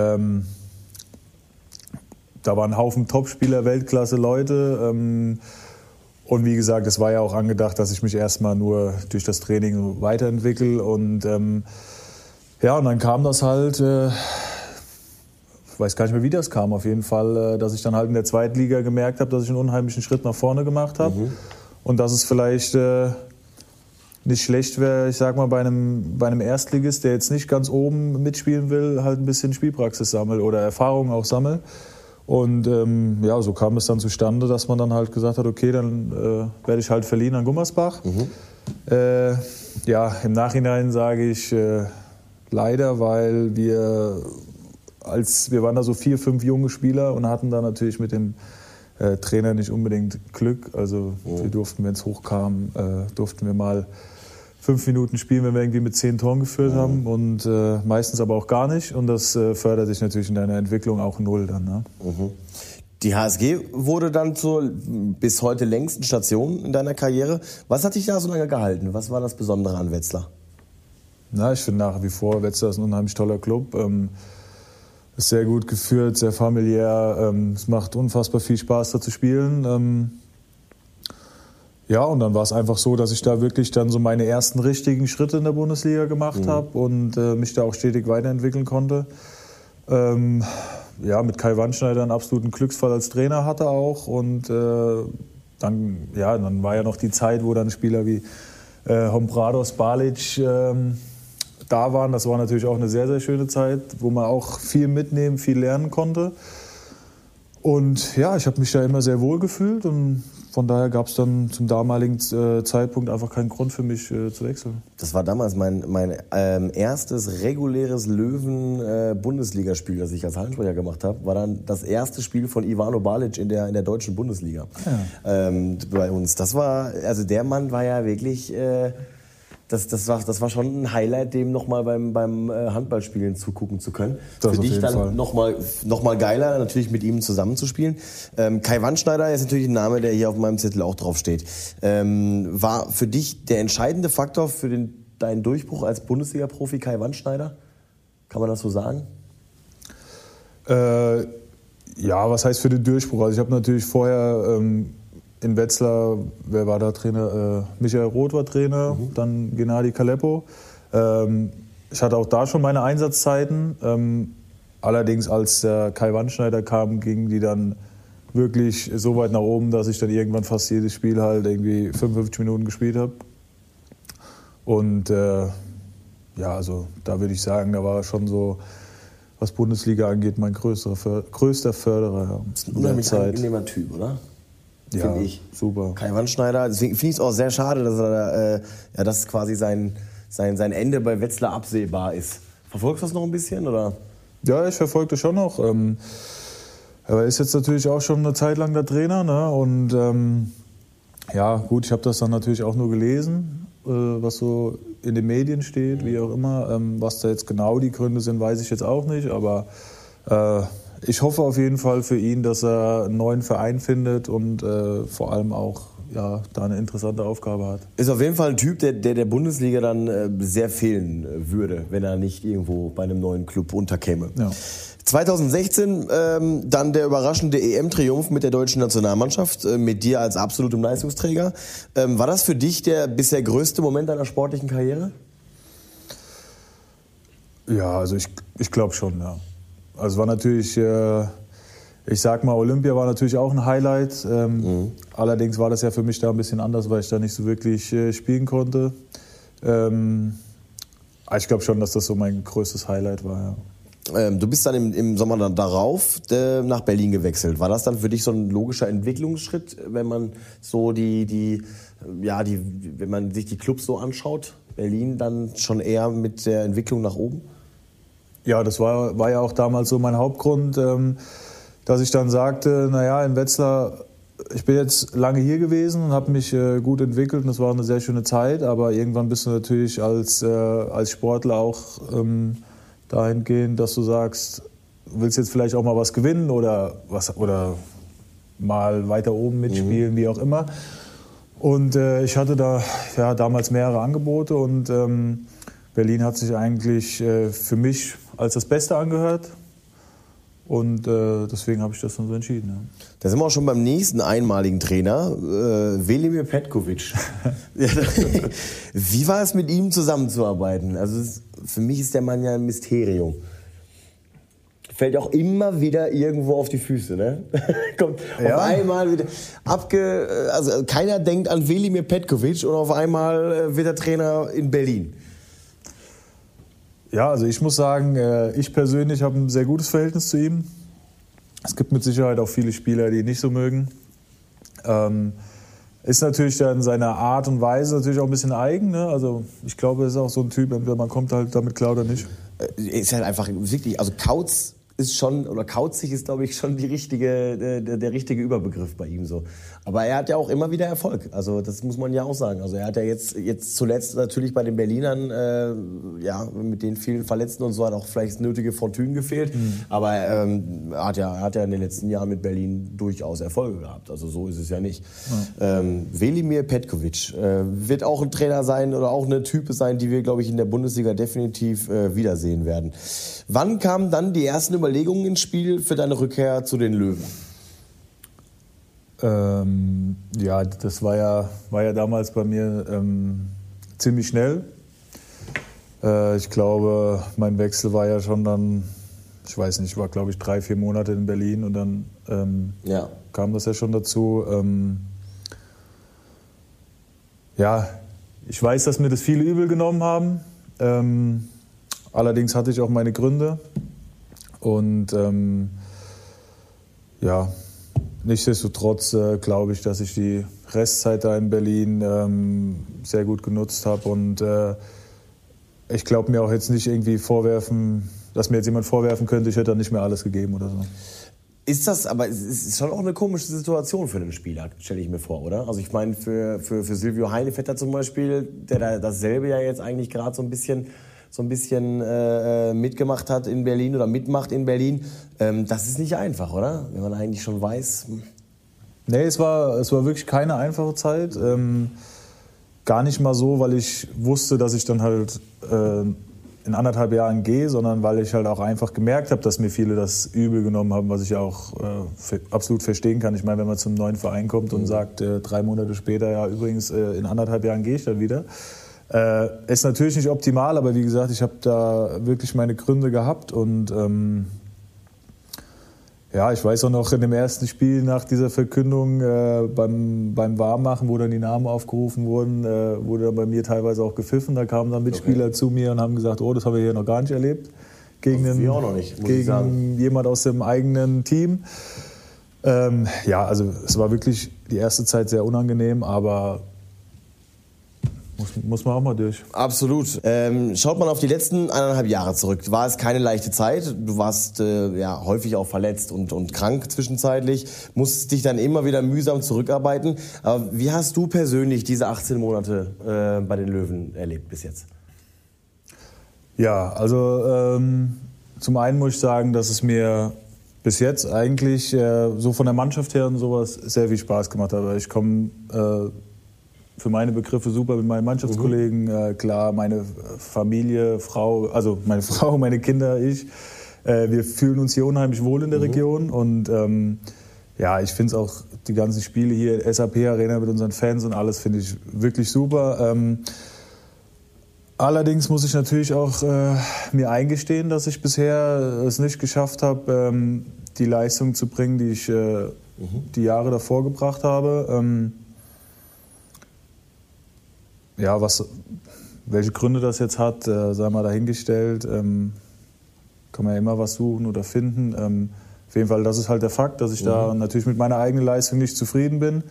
Speaker 3: Da waren ein Haufen Topspieler, Weltklasse Leute. Und wie gesagt, es war ja auch angedacht, dass ich mich erstmal nur durch das Training weiterentwickle. Und und dann kam das halt, ich weiß gar nicht mehr, wie das kam, auf jeden Fall, dass ich dann halt in der zweiten Liga gemerkt habe, dass ich einen unheimlichen Schritt nach vorne gemacht habe. Und dass es vielleicht nicht schlecht wäre, ich sag mal, bei einem Erstligist, der jetzt nicht ganz oben mitspielen will, halt ein bisschen Spielpraxis sammelt oder Erfahrung auch sammelt. Und so kam es dann zustande, dass man dann halt gesagt hat, okay, dann werde ich halt verliehen an Gummersbach. Im Nachhinein sage ich leider, weil wir waren da so 4, 5 junge Spieler und hatten da natürlich mit dem Trainer nicht unbedingt Glück. Also wir durften, wenn es hochkam, durften wir mal 5 Minuten spielen, wenn wir irgendwie mit 10 Toren geführt haben und meistens aber auch gar nicht. Und das fördert dich natürlich in deiner Entwicklung auch null dann. Ne?
Speaker 2: Die HSG wurde dann zur bis heute längsten Station in deiner Karriere. Was hat dich da so lange gehalten? Was war das Besondere an Wetzlar?
Speaker 3: Na, ich finde nach wie vor, Wetzlar ist ein unheimlich toller Club. Ist sehr gut geführt, sehr familiär. Es macht unfassbar viel Spaß, da zu spielen. Ja, und dann war es einfach so, dass ich da wirklich dann so meine ersten richtigen Schritte in der Bundesliga gemacht habe und mich da auch stetig weiterentwickeln konnte. Ja, mit Kai Wandschneider einen absoluten Glücksfall als Trainer hatte auch. Und dann war ja noch die Zeit, wo dann Spieler wie Hombrados, Balic da waren. Das war natürlich auch eine sehr, sehr schöne Zeit, wo man auch viel mitnehmen, viel lernen konnte. Und ja, ich habe mich da immer sehr wohl gefühlt und von daher gab es dann zum damaligen Zeitpunkt einfach keinen Grund für mich zu wechseln.
Speaker 2: Das war damals mein erstes reguläres Löwen-Bundesligaspiel, das ich als Hallensprecher gemacht habe, war dann das erste Spiel von Ivano Balic in der deutschen Bundesliga. Ja. Bei uns. Das war, also der Mann war ja wirklich... Das war schon ein Highlight, dem nochmal beim Handballspielen zugucken zu können.
Speaker 3: Das
Speaker 2: für dich dann noch mal geiler, natürlich mit ihm zusammenzuspielen. Kai Wandschneider ist natürlich ein Name, der hier auf meinem Zettel auch draufsteht. War für dich der entscheidende Faktor für deinen Durchbruch als Bundesliga-Profi Kai Wandschneider? Kann man das so sagen?
Speaker 3: Ja, was heißt für den Durchbruch? Also ich habe natürlich vorher... in Wetzlar, wer war da Trainer? Michael Roth war Trainer, dann Gennady Kaleppo. Ich hatte auch da schon meine Einsatzzeiten. Allerdings, als der Kai Wandschneider kam, gingen die dann wirklich so weit nach oben, dass ich dann irgendwann fast jedes Spiel halt irgendwie 55 Minuten gespielt habe. Und ja, also da würde ich sagen, da war schon so, was Bundesliga angeht, mein größter Förderer. Ja.
Speaker 2: Das ist ein unheimlich angenehmer Typ, oder?
Speaker 3: Ja,
Speaker 2: finde ich.
Speaker 3: Super.
Speaker 2: Kai Wandschneider, deswegen finde ich es auch sehr schade, dass dass quasi sein Ende bei Wetzlar absehbar ist. Verfolgst du das noch ein bisschen, oder?
Speaker 3: Ja, ich verfolge das schon noch. Er ist jetzt natürlich auch schon eine Zeit lang der Trainer, ne? Und ja, gut, ich habe das dann natürlich auch nur gelesen, was so in den Medien steht, wie auch immer. Was da jetzt genau die Gründe sind, weiß ich jetzt auch nicht, aber ich hoffe auf jeden Fall für ihn, dass er einen neuen Verein findet und vor allem auch da eine interessante Aufgabe hat. Ist
Speaker 2: auf jeden Fall ein Typ, der Bundesliga dann sehr fehlen würde, wenn er nicht irgendwo bei einem neuen Club unterkäme. Ja. 2016 dann der überraschende EM-Triumph mit der deutschen Nationalmannschaft, mit dir als absolutem Leistungsträger. War das für dich der bisher größte Moment deiner sportlichen Karriere?
Speaker 3: Ja, also ich glaube schon, ja. Also war natürlich, ich sag mal, Olympia war natürlich auch ein Highlight. Allerdings war das ja für mich da ein bisschen anders, weil ich da nicht so wirklich spielen konnte. Ich glaube schon, dass das so mein größtes Highlight war, ja.
Speaker 2: Du bist dann im Sommer dann darauf nach Berlin gewechselt. War das dann für dich so ein logischer Entwicklungsschritt, wenn man so wenn man sich die Clubs so anschaut? Berlin dann schon eher mit der Entwicklung nach oben?
Speaker 3: Ja, das war ja auch damals so mein Hauptgrund, dass ich dann sagte, naja, in Wetzlar, ich bin jetzt lange hier gewesen und habe mich gut entwickelt und das war eine sehr schöne Zeit, aber irgendwann bist du natürlich als Sportler auch dahingehend, dass du sagst, du willst jetzt vielleicht auch mal was gewinnen oder mal weiter oben mitspielen, wie auch immer. Und ich hatte da damals mehrere Angebote und Berlin hat sich eigentlich für mich als das Beste angehört und deswegen habe ich das dann so entschieden. Ja.
Speaker 2: Da sind wir auch schon beim nächsten einmaligen Trainer, Velimir Petkovic. Wie war es, mit ihm zusammenzuarbeiten? Also für mich ist der Mann ja ein Mysterium. Fällt auch immer wieder irgendwo auf die Füße, ne? Kommt auf einmal wieder also keiner denkt an Velimir Petkovic und auf einmal wird er Trainer in Berlin.
Speaker 3: Ja, also ich muss sagen, ich persönlich habe ein sehr gutes Verhältnis zu ihm. Es gibt mit Sicherheit auch viele Spieler, die ihn nicht so mögen. Ist natürlich dann seiner Art und Weise natürlich auch ein bisschen eigen. Ne? Also ich glaube, er ist auch so ein Typ, entweder man kommt halt damit klar oder nicht.
Speaker 2: Ist halt einfach wirklich, also Kautz ist schon, oder kauzig ist, glaube ich, schon der richtige Überbegriff bei ihm so. Aber er hat ja auch immer wieder Erfolg. Also das muss man ja auch sagen. Also er hat ja jetzt zuletzt natürlich bei den Berlinern, mit den vielen Verletzten und so, hat auch vielleicht das nötige Fortune gefehlt. Aber er hat ja in den letzten Jahren mit Berlin durchaus Erfolge gehabt. Also so ist es ja nicht. Ja. Velimir Petkovic wird auch ein Trainer sein oder auch eine Type sein, die wir, glaube ich, in der Bundesliga definitiv wiedersehen werden. Wann kamen dann die ersten Überlegungen ins Spiel für deine Rückkehr zu den Löwen?
Speaker 3: Das war ja damals bei mir ziemlich schnell. Ich glaube, mein Wechsel war ja schon dann, ich weiß nicht, war glaube ich 3-4 Monate in Berlin und dann kam das ja schon dazu. Ich weiß, dass mir das viele übel genommen haben. Allerdings hatte ich auch meine Gründe. Und nichtsdestotrotz glaube ich, dass ich die Restzeit da in Berlin sehr gut genutzt habe. Und ich glaube mir auch jetzt nicht irgendwie dass mir jetzt jemand vorwerfen könnte, ich hätte da nicht mehr alles gegeben oder so.
Speaker 2: Es ist schon auch eine komische Situation für einen Spieler, stelle ich mir vor, oder? Also ich meine, für Silvio Heinevetter zum Beispiel, der da dasselbe ja jetzt eigentlich gerade so ein bisschen mitgemacht hat in Berlin oder mitmacht in Berlin. Das ist nicht einfach, oder? Wenn man eigentlich schon weiß.
Speaker 3: Nee, es war wirklich keine einfache Zeit. Gar nicht mal so, weil ich wusste, dass ich dann halt in 1,5 Jahren gehe, sondern weil ich halt auch einfach gemerkt habe, dass mir viele das übel genommen haben, was ich auch absolut verstehen kann. Ich meine, wenn man zum neuen Verein kommt und sagt 3 Monate später, ja übrigens in 1,5 Jahren gehe ich dann wieder. Ist natürlich nicht optimal, aber wie gesagt, ich habe da wirklich meine Gründe gehabt und ich weiß auch noch in dem ersten Spiel nach dieser Verkündung beim Warmmachen, wo dann die Namen aufgerufen wurden, wurde dann bei mir teilweise auch gepfiffen. Da kamen dann Mitspieler zu mir und haben gesagt, oh, das haben wir hier noch gar nicht erlebt. Gegen jemand aus dem eigenen Team. Also es war wirklich die erste Zeit sehr unangenehm, aber muss man auch mal durch.
Speaker 2: Absolut. Schaut man auf die letzten 1,5 Jahre zurück, war es keine leichte Zeit. Du warst häufig auch verletzt und krank zwischenzeitlich, musstest dich dann immer wieder mühsam zurückarbeiten. Aber wie hast du persönlich diese 18 Monate bei den Löwen erlebt bis jetzt?
Speaker 3: Ja, also zum einen muss ich sagen, dass es mir bis jetzt eigentlich so von der Mannschaft her und sowas sehr viel Spaß gemacht hat. Ich komme für meine Begriffe super mit meinen Mannschaftskollegen, klar, meine Familie, meine Frau, meine Kinder, ich. Wir fühlen uns hier unheimlich wohl in der Region und ich finde es auch, die ganzen Spiele hier, SAP Arena mit unseren Fans und alles, finde ich wirklich super. Allerdings muss ich natürlich auch mir eingestehen, dass ich bisher es nicht geschafft habe, die Leistung zu bringen, die ich die Jahre davor gebracht habe. Welche Gründe das jetzt hat, sei mal dahingestellt. Kann man ja immer was suchen oder finden. Auf jeden Fall, das ist halt der Fakt, dass ich da natürlich mit meiner eigenen Leistung nicht zufrieden bin.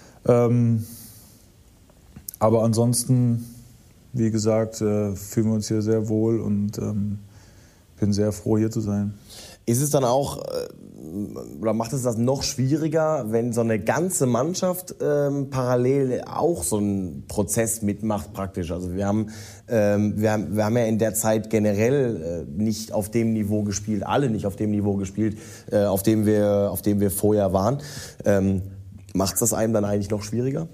Speaker 3: Aber ansonsten, wie gesagt, fühlen wir uns hier sehr wohl und bin sehr froh, hier zu sein.
Speaker 2: Ist es dann auch, oder macht es das noch schwieriger, wenn so eine ganze Mannschaft parallel auch so einen Prozess mitmacht praktisch? Also wir haben ja in der Zeit generell nicht auf dem Niveau gespielt, alle nicht auf dem Niveau gespielt, auf dem wir vorher waren. Macht es das einem dann eigentlich noch schwieriger?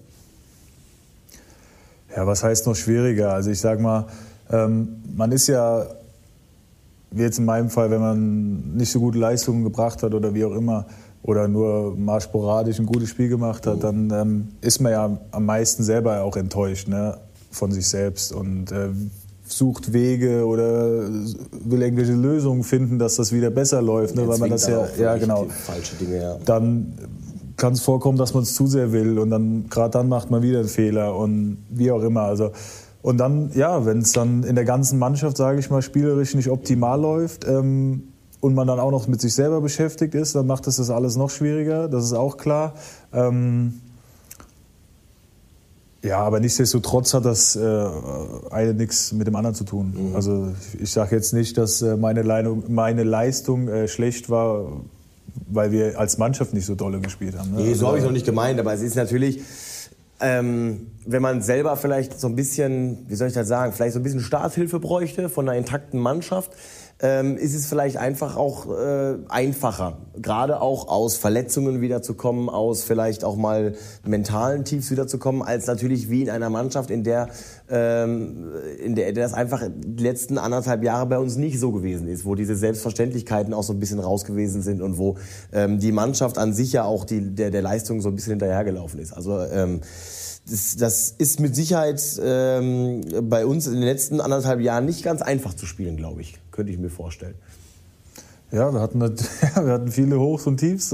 Speaker 3: Ja, was heißt noch schwieriger? Also ich sag mal, man ist ja, wie jetzt in meinem Fall, wenn man nicht so gute Leistungen gebracht hat oder wie auch immer, oder nur mal sporadisch ein gutes Spiel gemacht hat, dann ist man ja am meisten selber auch enttäuscht, ne, von sich selbst und sucht Wege oder will irgendwelche Lösungen finden, dass das wieder besser läuft, ne, weil man das
Speaker 2: falsche Dinge, ja.
Speaker 3: Dann kann es vorkommen, dass man es zu sehr will und dann gerade dann macht man wieder einen Fehler und wie auch immer. Also und dann, wenn es dann in der ganzen Mannschaft, sage ich mal, spielerisch nicht optimal läuft und man dann auch noch mit sich selber beschäftigt ist, dann macht das alles noch schwieriger, das ist auch klar. Ja, aber nichtsdestotrotz hat das eine nichts mit dem anderen zu tun. Mhm. Also ich sage jetzt nicht, dass meine Leistung schlecht war, weil wir als Mannschaft nicht so dolle gespielt haben. Ne?
Speaker 2: Nee, so habe ich noch nicht gemeint, aber es ist natürlich, wenn man selber vielleicht so ein bisschen, wie soll ich das sagen, vielleicht so ein bisschen Starthilfe bräuchte von einer intakten Mannschaft, ist es vielleicht einfach auch einfacher, gerade auch aus Verletzungen wiederzukommen, aus vielleicht auch mal mentalen Tiefs wiederzukommen, als natürlich wie in einer Mannschaft, in der das einfach die letzten 1,5 Jahre bei uns nicht so gewesen ist, wo diese Selbstverständlichkeiten auch so ein bisschen raus gewesen sind und wo die Mannschaft an sich ja auch der Leistung so ein bisschen hinterhergelaufen ist. Also das ist mit Sicherheit bei uns in den letzten 1,5 Jahren nicht ganz einfach zu spielen, glaube ich. Könnte ich mir vorstellen.
Speaker 3: Ja, wir hatten viele Hochs und Tiefs.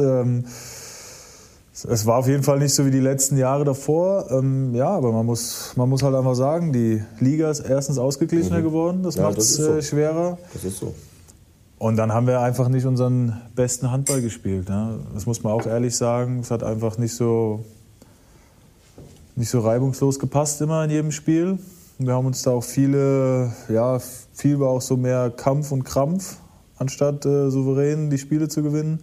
Speaker 3: Es war auf jeden Fall nicht so wie die letzten Jahre davor. Ja, aber man muss halt einfach sagen, die Liga ist erstens ausgeglichener geworden. Das macht es schwerer.
Speaker 2: Das ist so.
Speaker 3: Und dann haben wir einfach nicht unseren besten Handball gespielt. Ne? Das muss man auch ehrlich sagen. Es hat einfach nicht so reibungslos gepasst immer in jedem Spiel. Wir haben uns da auch viel war auch so mehr Kampf und Krampf, anstatt souverän die Spiele zu gewinnen.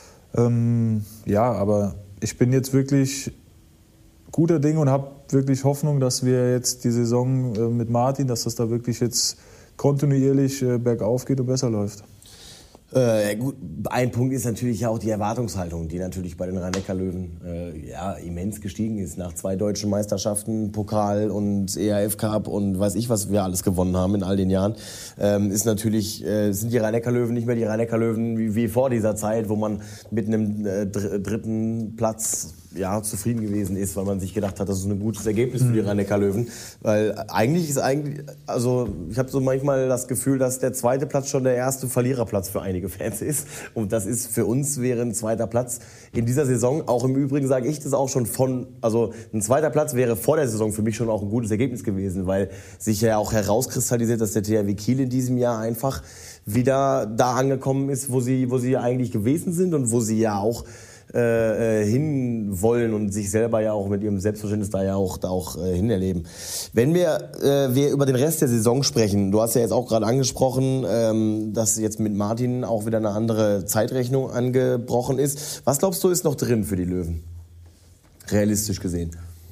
Speaker 3: Aber ich bin jetzt wirklich guter Dinge und habe wirklich Hoffnung, dass wir jetzt die Saison mit Martin, dass das da wirklich jetzt kontinuierlich bergauf geht und besser läuft.
Speaker 2: Gut, ein Punkt ist natürlich auch die Erwartungshaltung, die natürlich bei den Rhein-Neckar-Löwen immens gestiegen ist. Nach 2 deutschen Meisterschaften, Pokal und EAF Cup und weiß ich, was wir alles gewonnen haben in all den Jahren, sind die Rhein-Neckar-Löwen nicht mehr die Rhein-Neckar-Löwen wie vor dieser Zeit, wo man mit einem 3. Platz zufrieden gewesen ist, weil man sich gedacht hat, das ist ein gutes Ergebnis für die Rhein-Neckar-Löwen. Weil also ich habe so manchmal das Gefühl, dass der 2. Platz schon der erste Verliererplatz für einige Fans ist. Und das ist für uns wäre ein 2. Platz in dieser Saison, auch im Übrigen sage ich das auch schon also ein 2. Platz wäre vor der Saison für mich schon auch ein gutes Ergebnis gewesen, weil sich ja auch herauskristallisiert, dass der THW Kiel in diesem Jahr einfach wieder da angekommen ist, wo sie eigentlich gewesen sind und wo sie ja auch hin wollen und sich selber ja auch mit ihrem Selbstverständnis da auch hinerleben. Wenn wir über den Rest der Saison sprechen, du hast ja jetzt auch gerade angesprochen, dass jetzt mit Martin auch wieder eine andere Zeitrechnung angebrochen ist. Was glaubst du, ist noch drin für die Löwen? Realistisch gesehen.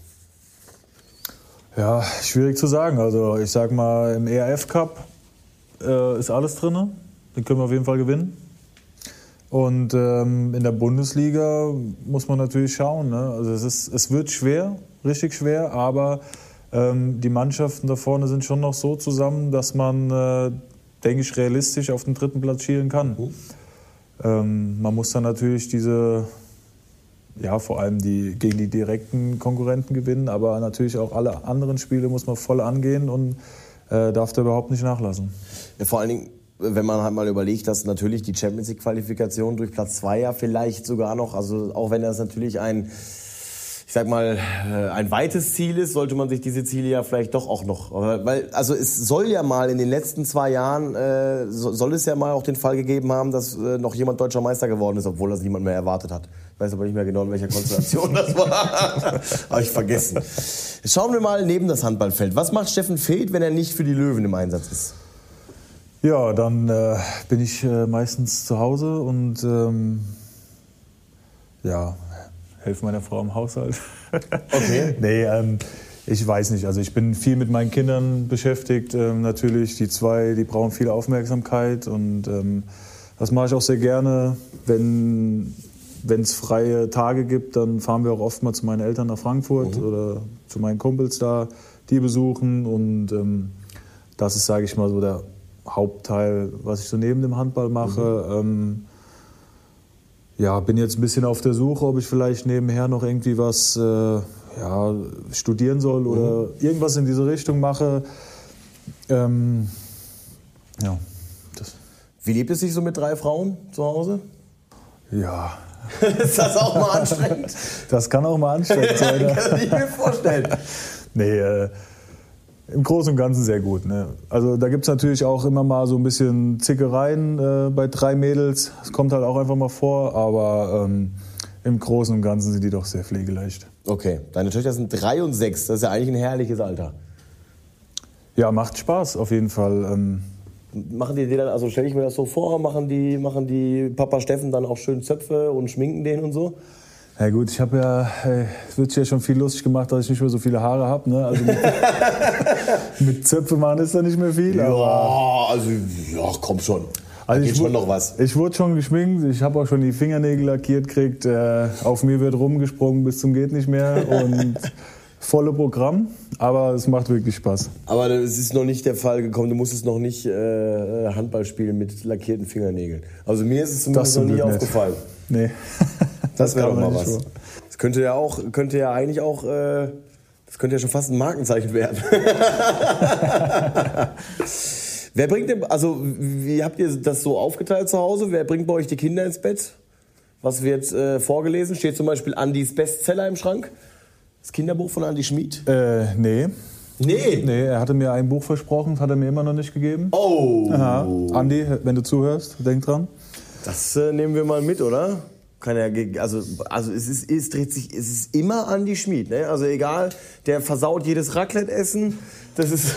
Speaker 3: Ja, schwierig zu sagen. Also ich sag mal, im EAF Cup ist alles drin. Den können wir auf jeden Fall gewinnen. Und in der Bundesliga muss man natürlich schauen. Ne? Also es wird schwer, richtig schwer, aber die Mannschaften da vorne sind schon noch so zusammen, dass man, denke ich, realistisch auf den 3. Platz schielen kann. Man muss dann natürlich vor allem gegen die direkten Konkurrenten gewinnen, aber natürlich auch alle anderen Spiele muss man voll angehen und darf da überhaupt nicht nachlassen.
Speaker 2: Ja, vor allen Dingen, wenn man halt mal überlegt, dass natürlich die Champions-League-Qualifikation durch Platz 2 ja vielleicht sogar noch, also auch wenn das natürlich ein weites Ziel ist, sollte man sich diese Ziele ja vielleicht doch auch noch, weil, also es soll ja mal in den letzten 2 Jahren, soll es ja mal auch den Fall gegeben haben, dass noch jemand deutscher Meister geworden ist, obwohl das niemand mehr erwartet hat. Ich weiß aber nicht mehr genau, in welcher Konstellation das war. Habe ich vergessen. Schauen wir mal neben das Handballfeld. Was macht Steffen Feeth, wenn er nicht für die Löwen im Einsatz ist?
Speaker 3: Ja, dann bin ich meistens zu Hause und helfe meiner Frau im Haushalt.
Speaker 2: Okay.
Speaker 3: Nee, ich weiß nicht. Also ich bin viel mit meinen Kindern beschäftigt. Natürlich, die 2, die brauchen viel Aufmerksamkeit und das mache ich auch sehr gerne. Wenn es freie Tage gibt, dann fahren wir auch oft mal zu meinen Eltern nach Frankfurt oder zu meinen Kumpels da, die besuchen und das ist, sage ich mal, so der Hauptteil, was ich so neben dem Handball mache. Bin jetzt ein bisschen auf der Suche, ob ich vielleicht nebenher noch irgendwie was studieren soll oder irgendwas in diese Richtung mache.
Speaker 2: Wie lebt es sich so mit 3 Frauen zu Hause?
Speaker 3: Ja.
Speaker 2: Ist das auch mal anstrengend?
Speaker 3: Das kann auch mal anstrengend sein.
Speaker 2: Kann ich mir vorstellen.
Speaker 3: Nee, im Großen und Ganzen sehr gut. Ne? Also da gibt es natürlich auch immer mal so ein bisschen Zickereien bei 3 Mädels. Das kommt halt auch einfach mal vor. Aber im Großen und Ganzen sind die doch sehr pflegeleicht.
Speaker 2: Okay, deine Töchter sind 3 und 6. Das ist ja eigentlich ein herrliches Alter.
Speaker 3: Ja, macht Spaß auf jeden Fall.
Speaker 2: Machen die dann, also stelle ich mir das so vor, machen die Papa Steffen dann auch schön Zöpfe und schminken den und so?
Speaker 3: Ja gut, ich habe ja, es wird ja schon viel lustig gemacht, dass ich nicht mehr so viele Haare habe. Ne? Also mit Zöpfe machen ist da nicht mehr viel.
Speaker 2: Ja, komm schon. Also geht schon noch was.
Speaker 3: Ich wurde schon geschminkt, ich habe auch schon die Fingernägel lackiert gekriegt. Auf mir wird rumgesprungen bis zum geht nicht mehr und volle Programm. Aber es macht wirklich Spaß.
Speaker 2: Aber es ist noch nicht der Fall gekommen, du musstest noch nicht Handball spielen mit lackierten Fingernägeln. Also mir ist es zumindest noch nie aufgefallen.
Speaker 3: Nee.
Speaker 2: Das wäre doch mal was. Das könnte ja schon fast ein Markenzeichen werden. Wer bringt denn, also wie habt ihr das so aufgeteilt zu Hause? Wer bringt bei euch die Kinder ins Bett? Was wird vorgelesen? Steht zum Beispiel Andis Bestseller im Schrank? Das Kinderbuch von Andi Schmid?
Speaker 3: Nee.
Speaker 2: Nee?
Speaker 3: Nee, er hatte mir ein Buch versprochen, das hat er mir immer noch nicht gegeben.
Speaker 2: Oh!
Speaker 3: Aha. Andi, wenn du zuhörst, denk dran.
Speaker 2: Das nehmen wir mal mit, oder? Es ist immer Andi Schmid, ne? Also egal, der versaut jedes Raclette-Essen. Das ist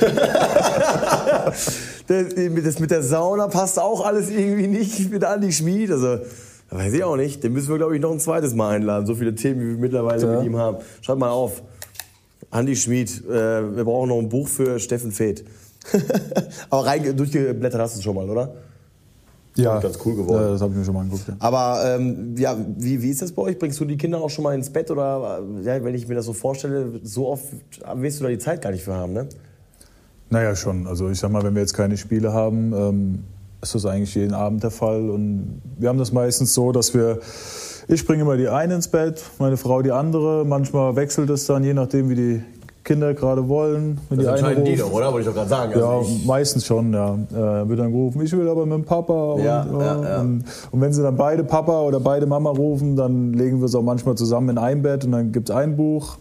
Speaker 2: das mit der Sauna passt auch alles irgendwie nicht mit Andi Schmid. Also weiß ich auch nicht. Den müssen wir, glaube ich, noch ein zweites Mal einladen. So viele Themen, wie wir mittlerweile mit ihm haben. Schreibt mal auf. Andi Schmid. Wir brauchen noch ein Buch für Steffen Feeth. Aber durchgeblättert hast du es schon mal, oder?
Speaker 3: Ja,
Speaker 2: ganz cool geworden.
Speaker 3: Ja, das habe ich mir schon mal angeguckt. Ja.
Speaker 2: Aber wie ist das bei euch? Bringst du die Kinder auch schon mal ins Bett? Oder wenn ich mir das so vorstelle, so oft wirst du da die Zeit gar nicht für haben, ne?
Speaker 3: Naja, schon. Also ich sag mal, wenn wir jetzt keine Spiele haben, ist das eigentlich jeden Abend der Fall. Und wir haben das meistens so, dass ich bringe immer die eine ins Bett, meine Frau die andere. Manchmal wechselt es dann, je nachdem, wie die Kinder gerade wollen. Wenn
Speaker 2: das
Speaker 3: die
Speaker 2: entscheiden die doch, oder? Wollte ich doch gerade sagen.
Speaker 3: Ja,
Speaker 2: also
Speaker 3: meistens schon, ja. Wird dann gerufen, ich will aber mit dem Papa. Und wenn sie dann beide Papa oder beide Mama rufen, dann legen wir es auch manchmal zusammen in ein Bett und dann gibt es ein Buch.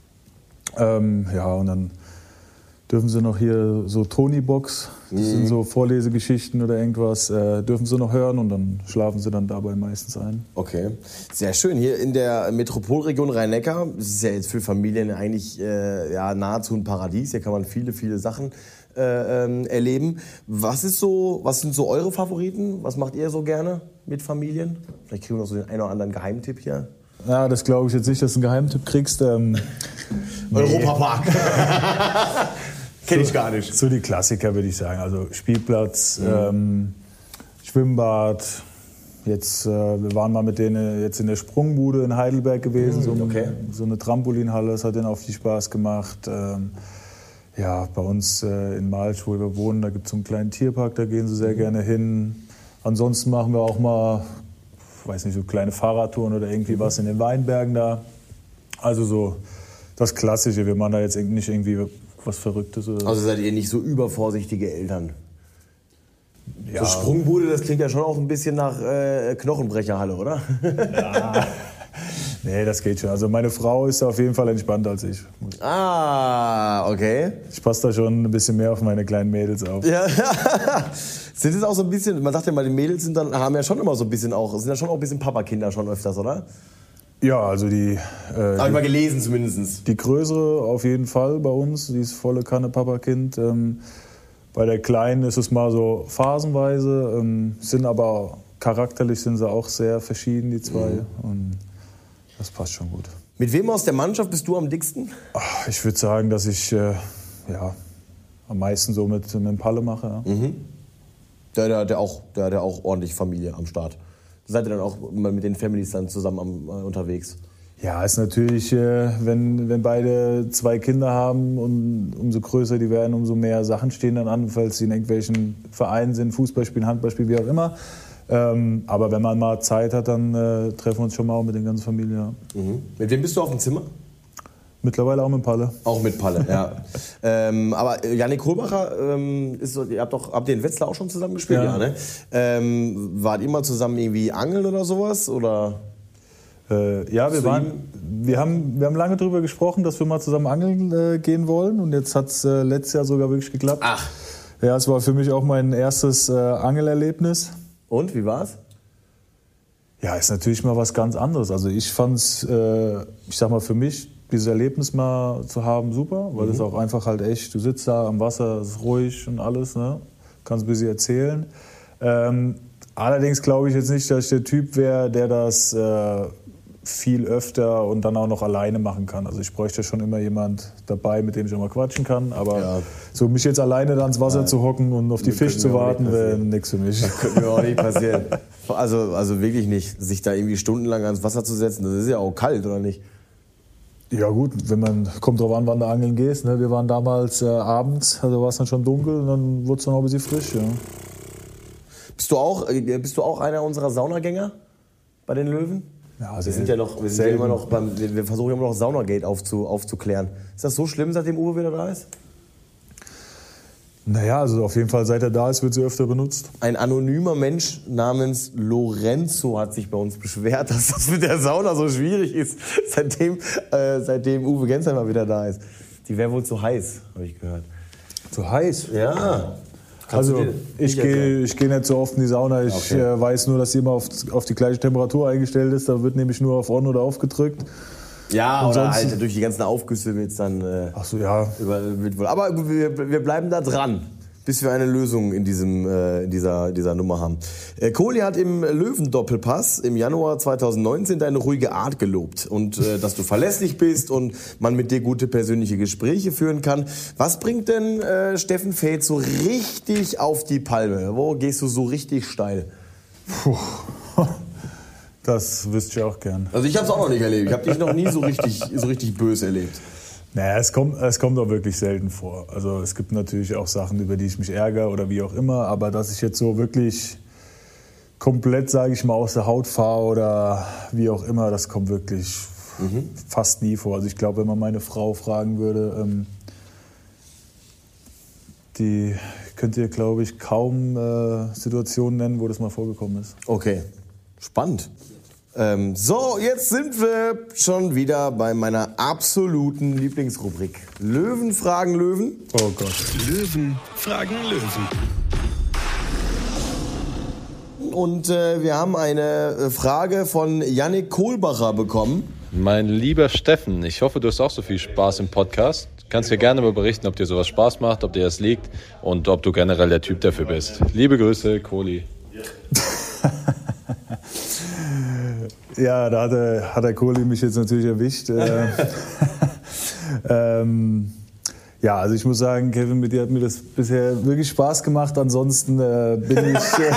Speaker 3: Und dann dürfen sie noch hier so Tony-Box, das sind so Vorlesegeschichten oder irgendwas, dürfen sie noch hören und dann schlafen sie dann dabei meistens ein.
Speaker 2: Okay, sehr schön. Hier in der Metropolregion Rhein-Neckar, das ist ja jetzt für Familien eigentlich nahezu ein Paradies, hier kann man viele, viele Sachen erleben. Was sind so eure Favoriten? Was macht ihr so gerne mit Familien? Vielleicht kriegen wir noch so den einen oder anderen Geheimtipp hier.
Speaker 3: Ja, das glaube ich jetzt nicht, dass du einen Geheimtipp kriegst.
Speaker 2: Europapark. Kenn ich gar nicht.
Speaker 3: So die Klassiker, würde ich sagen. Also Spielplatz, Schwimmbad. Jetzt, wir waren mal mit denen jetzt in der Sprungbude in Heidelberg gewesen. So eine Trampolinhalle, das hat denen auch viel Spaß gemacht. Bei uns in Malsch, wo wir wohnen, da gibt es so einen kleinen Tierpark, da gehen sie sehr gerne hin. Ansonsten machen wir auch mal, weiß nicht, so kleine Fahrradtouren oder irgendwie was in den Weinbergen da. Also so das Klassische, wir machen da jetzt nicht irgendwie was Verrücktes. Oder
Speaker 2: also seid ihr nicht so übervorsichtige Eltern?
Speaker 3: Ja.
Speaker 2: So Sprungbude, das klingt ja schon auch ein bisschen nach Knochenbrecherhalle, oder?
Speaker 3: Ja. Nee, das geht schon. Also meine Frau ist auf jeden Fall entspannter als ich.
Speaker 2: Ah, okay.
Speaker 3: Ich passe da schon ein bisschen mehr auf meine kleinen Mädels auf.
Speaker 2: Ja. Sind es auch so ein bisschen, man sagt ja mal, die Mädels haben ja schon immer so ein bisschen sind ja schon auch ein bisschen Papakinder schon öfters, oder?
Speaker 3: Ja, also
Speaker 2: habe ich mal gelesen zumindest.
Speaker 3: Die größere auf jeden Fall bei uns, die ist volle Kanne Papakind. Bei der Kleinen ist es mal so phasenweise, sind aber charakterlich sind sie auch sehr verschieden, die zwei. Und das passt schon gut.
Speaker 2: Mit wem aus der Mannschaft bist du am dicksten?
Speaker 3: Ich würde sagen, dass ich am meisten so mit dem Palle mache. Ja.
Speaker 2: Mhm. Der hat ja auch ordentlich Familie am Start. Seid ihr dann auch mit den Families dann zusammen unterwegs?
Speaker 3: Ja, ist natürlich, wenn beide zwei Kinder haben und umso größer die werden, umso mehr Sachen stehen dann an, falls sie in irgendwelchen Vereinen sind, Fußball spielen, Handball spielen, wie auch immer. Aber wenn man mal Zeit hat, dann treffen wir uns schon mal auch mit den ganzen Familien. Ja.
Speaker 2: Mhm. Mit wem bist du auf dem Zimmer?
Speaker 3: Mittlerweile auch mit Palle.
Speaker 2: Auch mit Palle, ja. Aber Yannick Kohlbacher, habt ihr in Wetzlar auch schon zusammen gespielt? Ja, ne? Wart ihr mal zusammen irgendwie angeln oder sowas? Oder?
Speaker 3: Wir haben lange darüber gesprochen, dass wir mal zusammen angeln gehen wollen. Und jetzt hat es letztes Jahr sogar wirklich geklappt.
Speaker 2: Ach.
Speaker 3: Ja, es war für mich auch mein erstes Angelerlebnis.
Speaker 2: Und, wie war's?
Speaker 3: Ja, ist natürlich mal was ganz anderes. Also ich fand's, ich sag mal für mich, dieses Erlebnis mal zu haben, super, weil das auch einfach halt echt, du sitzt da am Wasser, es ist ruhig und alles, ne? Kannst ein bisschen erzählen. Allerdings glaube ich jetzt nicht, dass ich der Typ wäre, der das viel öfter und dann auch noch alleine machen kann. Also ich bräuchte schon immer jemand dabei, mit dem ich auch mal quatschen kann. Aber so mich jetzt alleine da ins Wasser zu hocken und auf die Fische zu warten, wäre nichts für mich.
Speaker 2: Das könnte mir auch nicht passieren. Also wirklich nicht, sich da irgendwie stundenlang ans Wasser zu setzen. Das ist ja auch kalt, oder nicht?
Speaker 3: Ja gut, kommt drauf an, wann du angeln gehst. Ne? Wir waren damals abends, also war es dann schon dunkel und dann wurde es dann auch ein bisschen frisch. Ja.
Speaker 2: Bist du auch einer unserer Saunagänger bei den Löwen?
Speaker 3: Ja,
Speaker 2: wir versuchen immer noch Saunagate aufzuklären. Ist das so schlimm, seitdem Uwe wieder da ist?
Speaker 3: Naja, also auf jeden Fall, seit er da ist, wird sie öfter benutzt.
Speaker 2: Ein anonymer Mensch namens Lorenzo hat sich bei uns beschwert, dass das mit der Sauna so schwierig ist, seitdem Uwe Gensheimer wieder da ist. Die wäre wohl zu heiß, habe ich gehört.
Speaker 3: Zu heiß?
Speaker 2: Ja.
Speaker 3: Also ich gehe nicht so oft in die Sauna. Ich weiß nur, dass sie immer auf die gleiche Temperatur eingestellt ist. Da wird nämlich nur auf On oder Off gedrückt.
Speaker 2: Ja, oder halt durch die ganzen Aufgüsse wird es dann...
Speaker 3: Ach so, ja.
Speaker 2: Aber wir bleiben da dran, bis wir eine Lösung in dieser Nummer haben. Kohli hat im Löwen-Doppelpass im Januar 2019 deine ruhige Art gelobt und dass du verlässlich bist und man mit dir gute persönliche Gespräche führen kann. Was bringt denn Steffen Feeth so richtig auf die Palme? Wo gehst du so richtig steil?
Speaker 3: Puh. Das wüsste ich auch gern.
Speaker 2: Also ich habe es auch noch nicht erlebt. Ich habe dich noch nie so richtig böse erlebt.
Speaker 3: Naja, es kommt auch wirklich selten vor. Also es gibt natürlich auch Sachen, über die ich mich ärgere oder wie auch immer. Aber dass ich jetzt so wirklich komplett, sage ich mal, aus der Haut fahre oder wie auch immer, das kommt wirklich fast nie vor. Also ich glaube, wenn man meine Frau fragen würde, die könnte ihr, glaube ich, kaum Situationen nennen, wo das mal vorgekommen ist.
Speaker 2: Okay, spannend. So, jetzt sind wir schon wieder bei meiner absoluten Lieblingsrubrik. Löwen fragen Löwen.
Speaker 3: Oh Gott.
Speaker 1: Löwen fragen Löwen.
Speaker 2: Und wir haben eine Frage von Yannick Kohlbacher bekommen.
Speaker 4: Mein lieber Steffen, ich hoffe, du hast auch so viel Spaß im Podcast. Du kannst mir gerne mal berichten, ob dir sowas Spaß macht, ob dir das liegt und ob du generell der Typ dafür bist. Liebe Grüße, Kohli.
Speaker 3: Ja, da hat der Kohli mich jetzt natürlich erwischt. Ja, also ich muss sagen, Kevin, mit dir hat mir das bisher wirklich Spaß gemacht. Ansonsten bin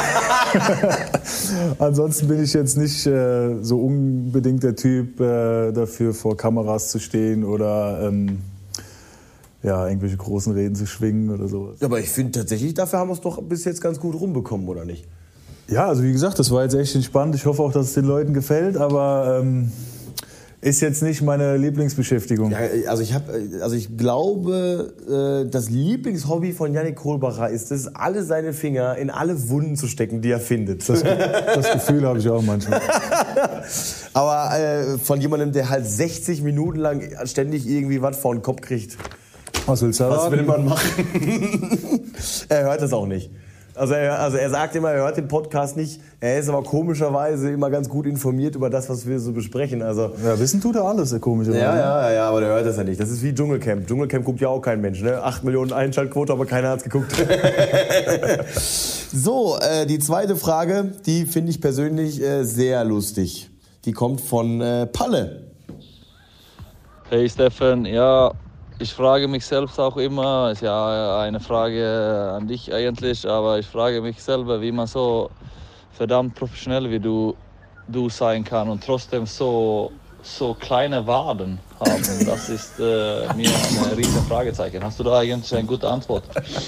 Speaker 3: ich jetzt nicht so unbedingt der Typ dafür, vor Kameras zu stehen oder irgendwelche großen Reden zu schwingen oder sowas.
Speaker 2: Aber ich finde tatsächlich, dafür haben wir es doch bis jetzt ganz gut rumbekommen, oder nicht?
Speaker 3: Ja, also wie gesagt, das war jetzt echt entspannt. Ich hoffe auch, dass es den Leuten gefällt, aber ist jetzt nicht meine Lieblingsbeschäftigung.
Speaker 2: Ja, also ich glaube, das Lieblingshobby von Yannick Kohlbacher ist es, alle seine Finger in alle Wunden zu stecken, die er findet.
Speaker 3: Das Gefühl habe ich auch manchmal.
Speaker 2: Aber von jemandem, der halt 60 Minuten lang ständig irgendwie was vor den Kopf kriegt.
Speaker 3: Was willst du
Speaker 2: Was will man machen? Er hört es auch nicht. Also er sagt immer, er hört den Podcast nicht. Er ist aber komischerweise immer ganz gut informiert über das, was wir so besprechen. Also,
Speaker 3: ja, wissen tut er alles, komischerweise.
Speaker 2: Ja, aber der hört das ja nicht. Das ist wie Dschungelcamp. Dschungelcamp guckt ja auch kein Mensch. Ne? 8 Millionen Einschaltquote, aber keiner hat's geguckt. So, die zweite Frage, die finde ich persönlich sehr lustig. Die kommt von Palle.
Speaker 5: Hey Steffen, ja, ich frage mich selbst auch immer, ist ja eine Frage an dich eigentlich, aber ich frage mich selber, wie man so verdammt professionell wie du sein kann und trotzdem so kleine Waden haben. Das ist mir ein riesen Fragezeichen. Hast du da eigentlich eine gute Antwort?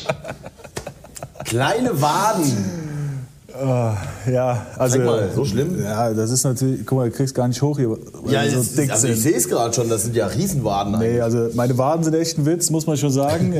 Speaker 2: Kleine Waden?
Speaker 3: Ja, also
Speaker 2: Zeig mal, so schlimm?
Speaker 3: Ja, das ist natürlich, guck mal, du kriegst gar nicht hoch hier.
Speaker 2: Ja,
Speaker 3: so dick
Speaker 2: also ich sehe es gerade schon, das sind ja Riesenwaden eigentlich.
Speaker 3: Nee, also meine Waden sind echt ein Witz, muss man schon sagen.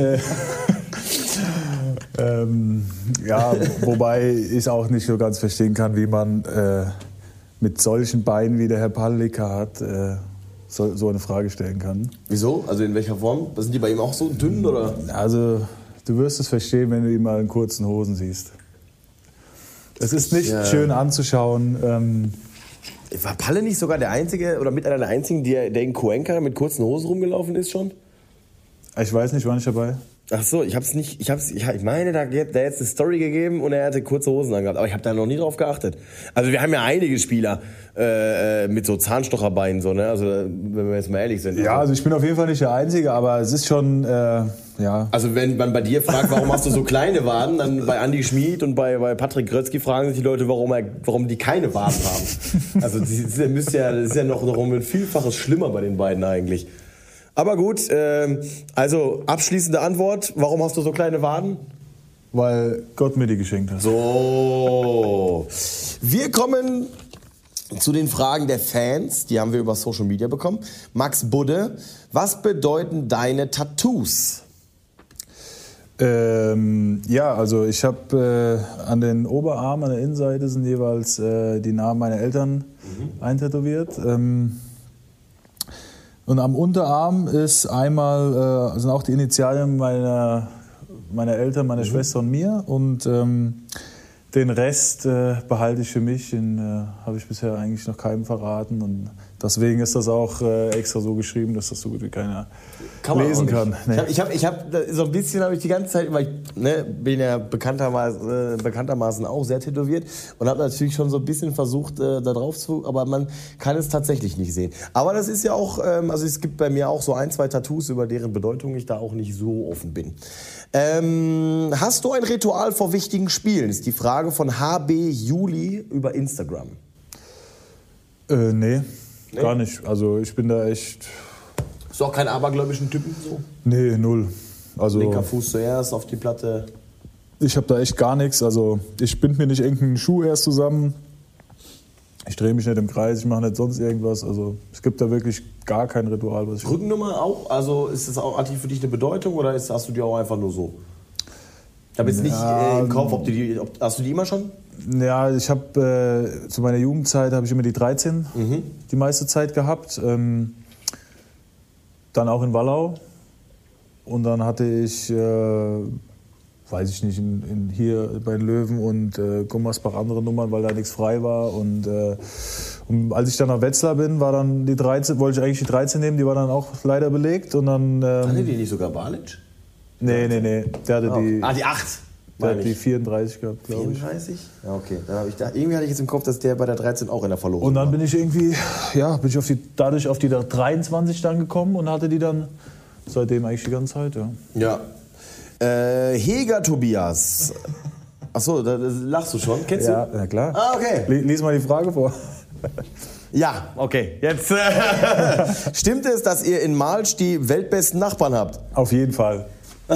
Speaker 3: Ja, wobei ich auch nicht so ganz verstehen kann, wie man mit solchen Beinen, wie der Herr Pallika hat, so eine Frage stellen kann.
Speaker 2: Wieso? Also in welcher Form? Sind die bei ihm auch so dünn, oder?
Speaker 3: Also du wirst es verstehen, wenn du ihn mal in kurzen Hosen siehst. Es ist nicht schön anzuschauen.
Speaker 2: War Palle nicht sogar der Einzige oder mit einer der Einzigen, der in Cuenca mit kurzen Hosen rumgelaufen ist schon?
Speaker 3: Ich weiß nicht, war nicht dabei.
Speaker 2: Ach so, ich meine, da hat jetzt eine Story gegeben und er hatte kurze Hosen angehabt, aber ich habe da noch nie drauf geachtet. Also wir haben ja einige Spieler mit so Zahnstocherbeinen, so, ne? Also wenn wir jetzt mal ehrlich sind.
Speaker 3: Ja, also ich bin auf jeden Fall nicht der Einzige, aber es ist schon, ja.
Speaker 2: Also wenn man bei dir fragt, warum hast du so kleine Waden, dann bei Andi Schmid und bei Patrick Grötzky fragen sich die Leute, warum die keine Waden haben. Also das ist ja noch um ein Vielfaches schlimmer bei den beiden eigentlich. Aber gut, also abschließende Antwort, warum hast du so kleine Waden?
Speaker 3: Weil Gott mir die geschenkt hat.
Speaker 2: So, wir kommen zu den Fragen der Fans, die haben wir über Social Media bekommen. Max Budde, was bedeuten deine Tattoos?
Speaker 3: Ja, also ich habe an den Oberarm, an der Innenseite sind jeweils die Namen meiner Eltern eintätowiert. Und am Unterarm ist einmal, sind auch die Initialien meiner Eltern, meiner Schwester und mir. Und den Rest behalte ich für mich, den habe ich bisher eigentlich noch keinem verraten. Und deswegen ist das auch extra so geschrieben, dass das so gut wie keiner lesen kann. Nee.
Speaker 2: Ich hab so ein bisschen, habe ich die ganze Zeit, weil ich bin ja bekanntermaßen auch sehr tätowiert und habe natürlich schon so ein bisschen versucht, da drauf zu, aber man kann es tatsächlich nicht sehen. Aber das ist ja auch, also es gibt bei mir auch so 1, 2 Tattoos, über deren Bedeutung ich da auch nicht so offen bin. Hast du ein Ritual vor wichtigen Spielen? Ist die Frage von HB Juli über Instagram.
Speaker 3: Nee, gar nicht. Also ich bin da echt...
Speaker 2: Bist du auch kein abergläubischen Typen so?
Speaker 3: Nee, null. Also,
Speaker 2: linker Fuß zuerst auf die Platte.
Speaker 3: Ich habe da echt gar nichts. Also ich bind mir nicht irgendeinen Schuh erst zusammen. Ich drehe mich nicht im Kreis, ich mache nicht sonst irgendwas. Also es gibt da wirklich gar kein Ritual, was ich...
Speaker 2: Rückennummer auch? Also ist das auch für dich eine Bedeutung oder hast du die auch einfach nur so? Ich habe jetzt nicht im Kopf, hast du die immer schon?
Speaker 3: Ja, ich habe zu meiner Jugendzeit habe ich immer die 13 die meiste Zeit gehabt. Dann auch in Wallau. Und dann hatte ich, weiß ich nicht, hier bei den Löwen und Gummersbach andere Nummern, weil da nichts frei war. Und als ich dann nach Wetzlar bin, war dann die 13, wollte ich eigentlich die 13 nehmen, die war dann auch leider belegt. Und dann,
Speaker 2: hatte die nicht sogar Balic?
Speaker 3: Nee. Der hatte die...
Speaker 2: Ah, die 8?
Speaker 3: Der hat die 34 gehabt, glaube ich.
Speaker 2: 34? Ja, okay. Dann habe ich irgendwie hatte ich jetzt im Kopf, dass der bei der 13 auch in der Verlosung war.
Speaker 3: Und dann bin ich irgendwie, dadurch auf die 23 dann gekommen und hatte die dann seitdem eigentlich die ganze Zeit, ja.
Speaker 2: Ja. Heger Tobias. Achso, da lachst du schon. Kennst du?
Speaker 3: Ja, klar.
Speaker 2: Ah, okay.
Speaker 3: Lies mal die Frage vor.
Speaker 2: Ja, okay. Jetzt stimmt es, dass ihr in Malsch die weltbesten Nachbarn habt?
Speaker 3: Auf jeden Fall.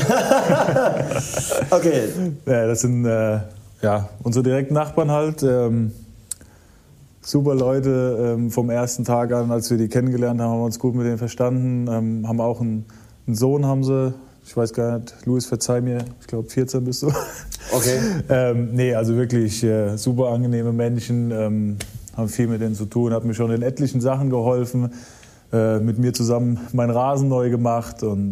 Speaker 2: Okay.
Speaker 3: Ja, das sind unsere direkten Nachbarn halt. Super Leute vom ersten Tag an, als wir die kennengelernt haben, haben wir uns gut mit denen verstanden. Haben auch einen Sohn, haben sie. Ich weiß gar nicht, Luis, verzeih mir, ich glaube 14 bist du.
Speaker 2: Okay.
Speaker 3: Also wirklich super angenehme Menschen, haben viel mit denen zu tun, hat mir schon in etlichen Sachen geholfen, mit mir zusammen meinen Rasen neu gemacht und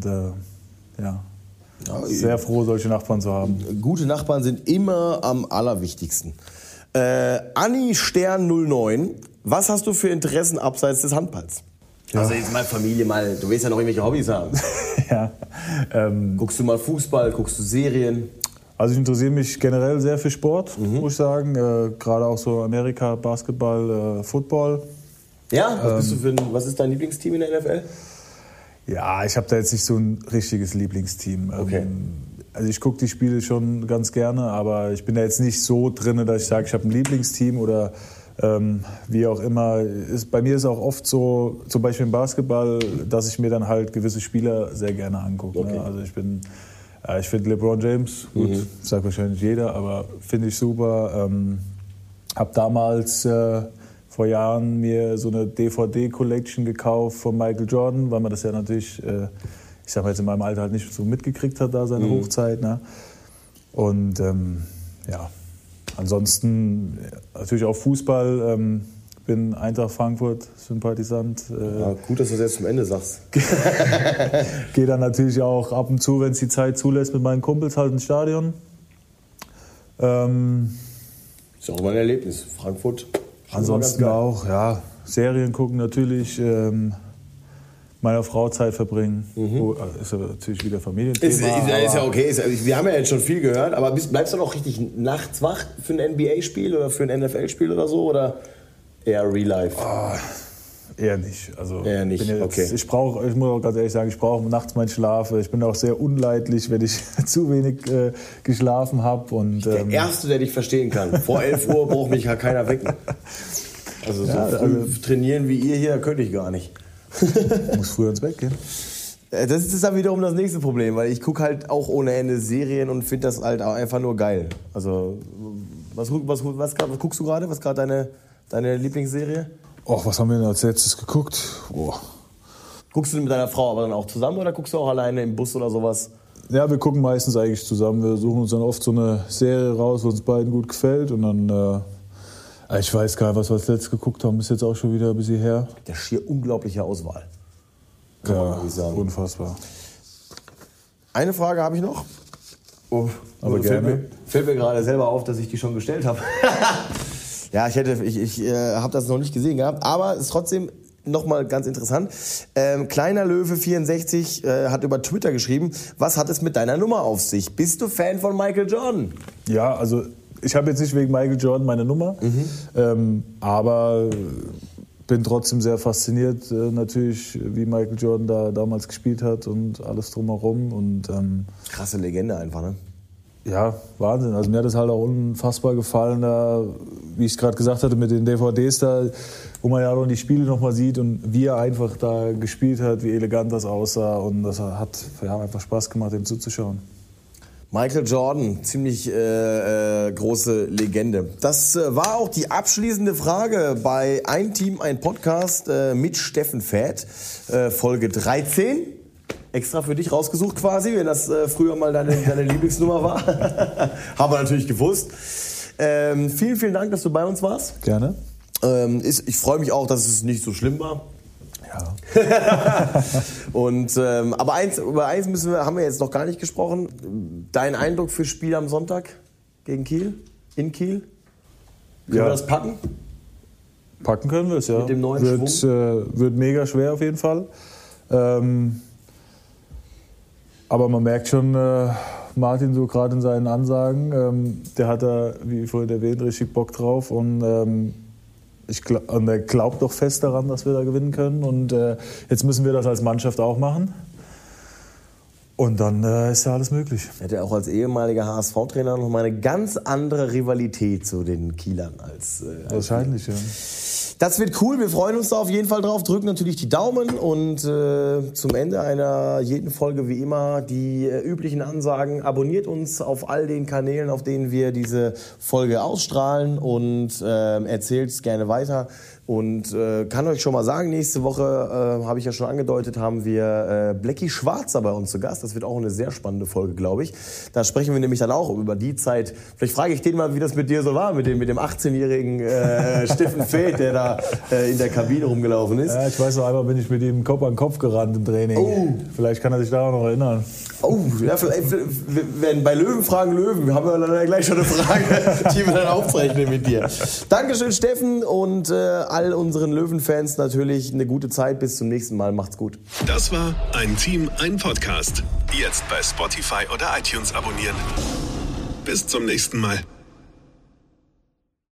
Speaker 3: sehr froh, solche Nachbarn zu haben.
Speaker 2: Gute Nachbarn sind immer am allerwichtigsten. Anni Stern 09, was hast du für Interessen abseits des Handballs? Ja. Also jetzt mal Familie, du willst ja noch irgendwelche Hobbys haben.
Speaker 3: Ja.
Speaker 2: Guckst du mal Fußball, guckst du Serien?
Speaker 3: Also ich interessiere mich generell sehr für Sport, muss ich sagen. Gerade auch so Amerika, Basketball, Football.
Speaker 2: Ja? Was ist dein Lieblingsteam in der NFL?
Speaker 3: Ja, ich habe da jetzt nicht so ein richtiges Lieblingsteam.
Speaker 2: Okay.
Speaker 3: Also ich gucke die Spiele schon ganz gerne, aber ich bin da jetzt nicht so drin, dass ich sage, ich habe ein Lieblingsteam oder wie auch immer. Bei mir ist auch oft so, zum Beispiel im Basketball, dass ich mir dann halt gewisse Spieler sehr gerne angucke.
Speaker 2: Okay.
Speaker 3: Ne? Also ich finde LeBron James, gut, sagt wahrscheinlich jeder, aber finde ich super. Habe damals vor Jahren mir so eine DVD-Collection gekauft von Michael Jordan, weil man das ja natürlich, ich sag mal jetzt in meinem Alter halt nicht so mitgekriegt hat, da seine Hochzeit. Ne? Und ansonsten natürlich auch Fußball, bin Eintracht Frankfurt Sympathisant.
Speaker 2: Gut, dass du das jetzt zum Ende sagst.
Speaker 3: Gehe dann natürlich auch ab und zu, wenn es die Zeit zulässt, mit meinen Kumpels halt ins Stadion.
Speaker 2: Ist auch immer ein Erlebnis. Frankfurt
Speaker 3: Ansonsten auch, ja, Serien gucken natürlich, meiner Frau Zeit verbringen. Ist ja natürlich wieder Familienthema.
Speaker 2: Ist ja okay. Wir haben ja jetzt schon viel gehört, aber bleibst du noch richtig nachts wach für ein NBA-Spiel oder für ein NFL-Spiel oder so? Oder eher Real Life?
Speaker 3: Eher nicht. Also
Speaker 2: eher nicht, okay.
Speaker 3: Ich muss auch ganz ehrlich sagen, ich brauche nachts meinen Schlaf. Ich bin auch sehr unleidlich, wenn ich zu wenig geschlafen habe.
Speaker 2: Der Erste, der dich verstehen kann. Vor 11 Uhr braucht mich ja keiner wecken. Also so früh trainieren wie ihr hier, könnte ich gar nicht.
Speaker 3: Muss früher ins Bett gehen.
Speaker 2: Das ist dann wiederum das nächste Problem, weil ich gucke halt auch ohne Ende Serien und finde das halt auch einfach nur geil. Also, was guckst du gerade? Was ist gerade deine Lieblingsserie?
Speaker 3: Was haben wir denn als letztes geguckt?
Speaker 2: Guckst du mit deiner Frau aber dann auch zusammen oder guckst du auch alleine im Bus oder sowas?
Speaker 3: Ja, wir gucken meistens eigentlich zusammen. Wir suchen uns dann oft so eine Serie raus, die uns beiden gut gefällt. Und dann, ich weiß gar nicht, was wir als letztes geguckt haben. Ist jetzt auch schon wieder ein bisschen her.
Speaker 2: Der schier unglaubliche Auswahl.
Speaker 3: Ja, unfassbar. Eine
Speaker 2: Frage habe ich noch.
Speaker 3: Aber gerne.
Speaker 2: Fällt mir gerade selber auf, dass ich die schon gestellt habe. Ja, ich habe das noch nicht gesehen gehabt, aber es ist trotzdem nochmal ganz interessant. Kleiner Löwe 64 hat über Twitter geschrieben, was hat es mit deiner Nummer auf sich? Bist du Fan von Michael Jordan?
Speaker 3: Ja, also ich habe jetzt nicht wegen Michael Jordan meine Nummer, aber bin trotzdem sehr fasziniert natürlich, wie Michael Jordan da damals gespielt hat und alles drumherum. Und,
Speaker 2: krasse Legende einfach, ne?
Speaker 3: Ja, Wahnsinn. Also mir hat es halt auch unfassbar gefallen, da, wie ich es gerade gesagt hatte, mit den DVDs da, wo man ja auch die Spiele nochmal sieht und wie er einfach da gespielt hat, wie elegant das aussah. Und das hat einfach Spaß gemacht, ihm zuzuschauen.
Speaker 2: Michael Jordan, ziemlich große Legende. Das war auch die abschließende Frage bei Ein Team, ein Podcast mit Steffen Väth, Folge 13. Extra für dich rausgesucht quasi, wenn das früher mal deine Lieblingsnummer war. Haben wir natürlich gewusst. Vielen, vielen Dank, dass du bei uns warst.
Speaker 3: Gerne.
Speaker 2: Ich freue mich auch, dass es nicht so schlimm war.
Speaker 3: Ja.
Speaker 2: Und, aber über eins haben wir jetzt noch gar nicht gesprochen. Dein Eindruck fürs Spiel am Sonntag gegen Kiel? In Kiel? Können wir das packen?
Speaker 3: Packen können wir es, ja.
Speaker 2: Mit dem neuen Schwung?
Speaker 3: Wird mega schwer auf jeden Fall. Aber man merkt schon, Martin so gerade in seinen Ansagen, der hat da, wie vorhin erwähnt, richtig Bock drauf. Und er glaubt doch fest daran, dass wir da gewinnen können. Und jetzt müssen wir das als Mannschaft auch machen. Und dann ist ja alles möglich.
Speaker 2: Er hat ja auch als ehemaliger HSV-Trainer noch mal eine ganz andere Rivalität zu den Kielern als
Speaker 3: wahrscheinlich, ja.
Speaker 2: Das wird cool, wir freuen uns da auf jeden Fall drauf, drücken natürlich die Daumen und zum Ende einer jeden Folge wie immer die üblichen Ansagen. Abonniert uns auf all den Kanälen, auf denen wir diese Folge ausstrahlen und erzählt es gerne weiter. Und kann euch schon mal sagen, nächste Woche, habe ich ja schon angedeutet, haben wir Blackie Schwarzer bei uns zu Gast. Das wird auch eine sehr spannende Folge, glaube ich. Da sprechen wir nämlich dann auch über die Zeit. Vielleicht frage ich den mal, wie das mit dir so war, mit dem 18-jährigen Steffen Väth, der da in der Kabine rumgelaufen ist.
Speaker 3: Ja, ich weiß noch, einmal bin ich mit ihm Kopf an Kopf gerannt im Training.
Speaker 2: Oh.
Speaker 3: Vielleicht kann er sich daran noch erinnern.
Speaker 2: Oh, ja, wenn bei Löwen fragen Löwen, haben wir dann gleich schon eine Frage, die wir dann aufzeichnen mit dir. Dankeschön, Steffen, und all unseren Löwen-Fans natürlich eine gute Zeit. Bis zum nächsten Mal. Macht's gut.
Speaker 1: Das war Ein Team, ein Podcast. Jetzt bei Spotify oder iTunes abonnieren. Bis zum nächsten Mal.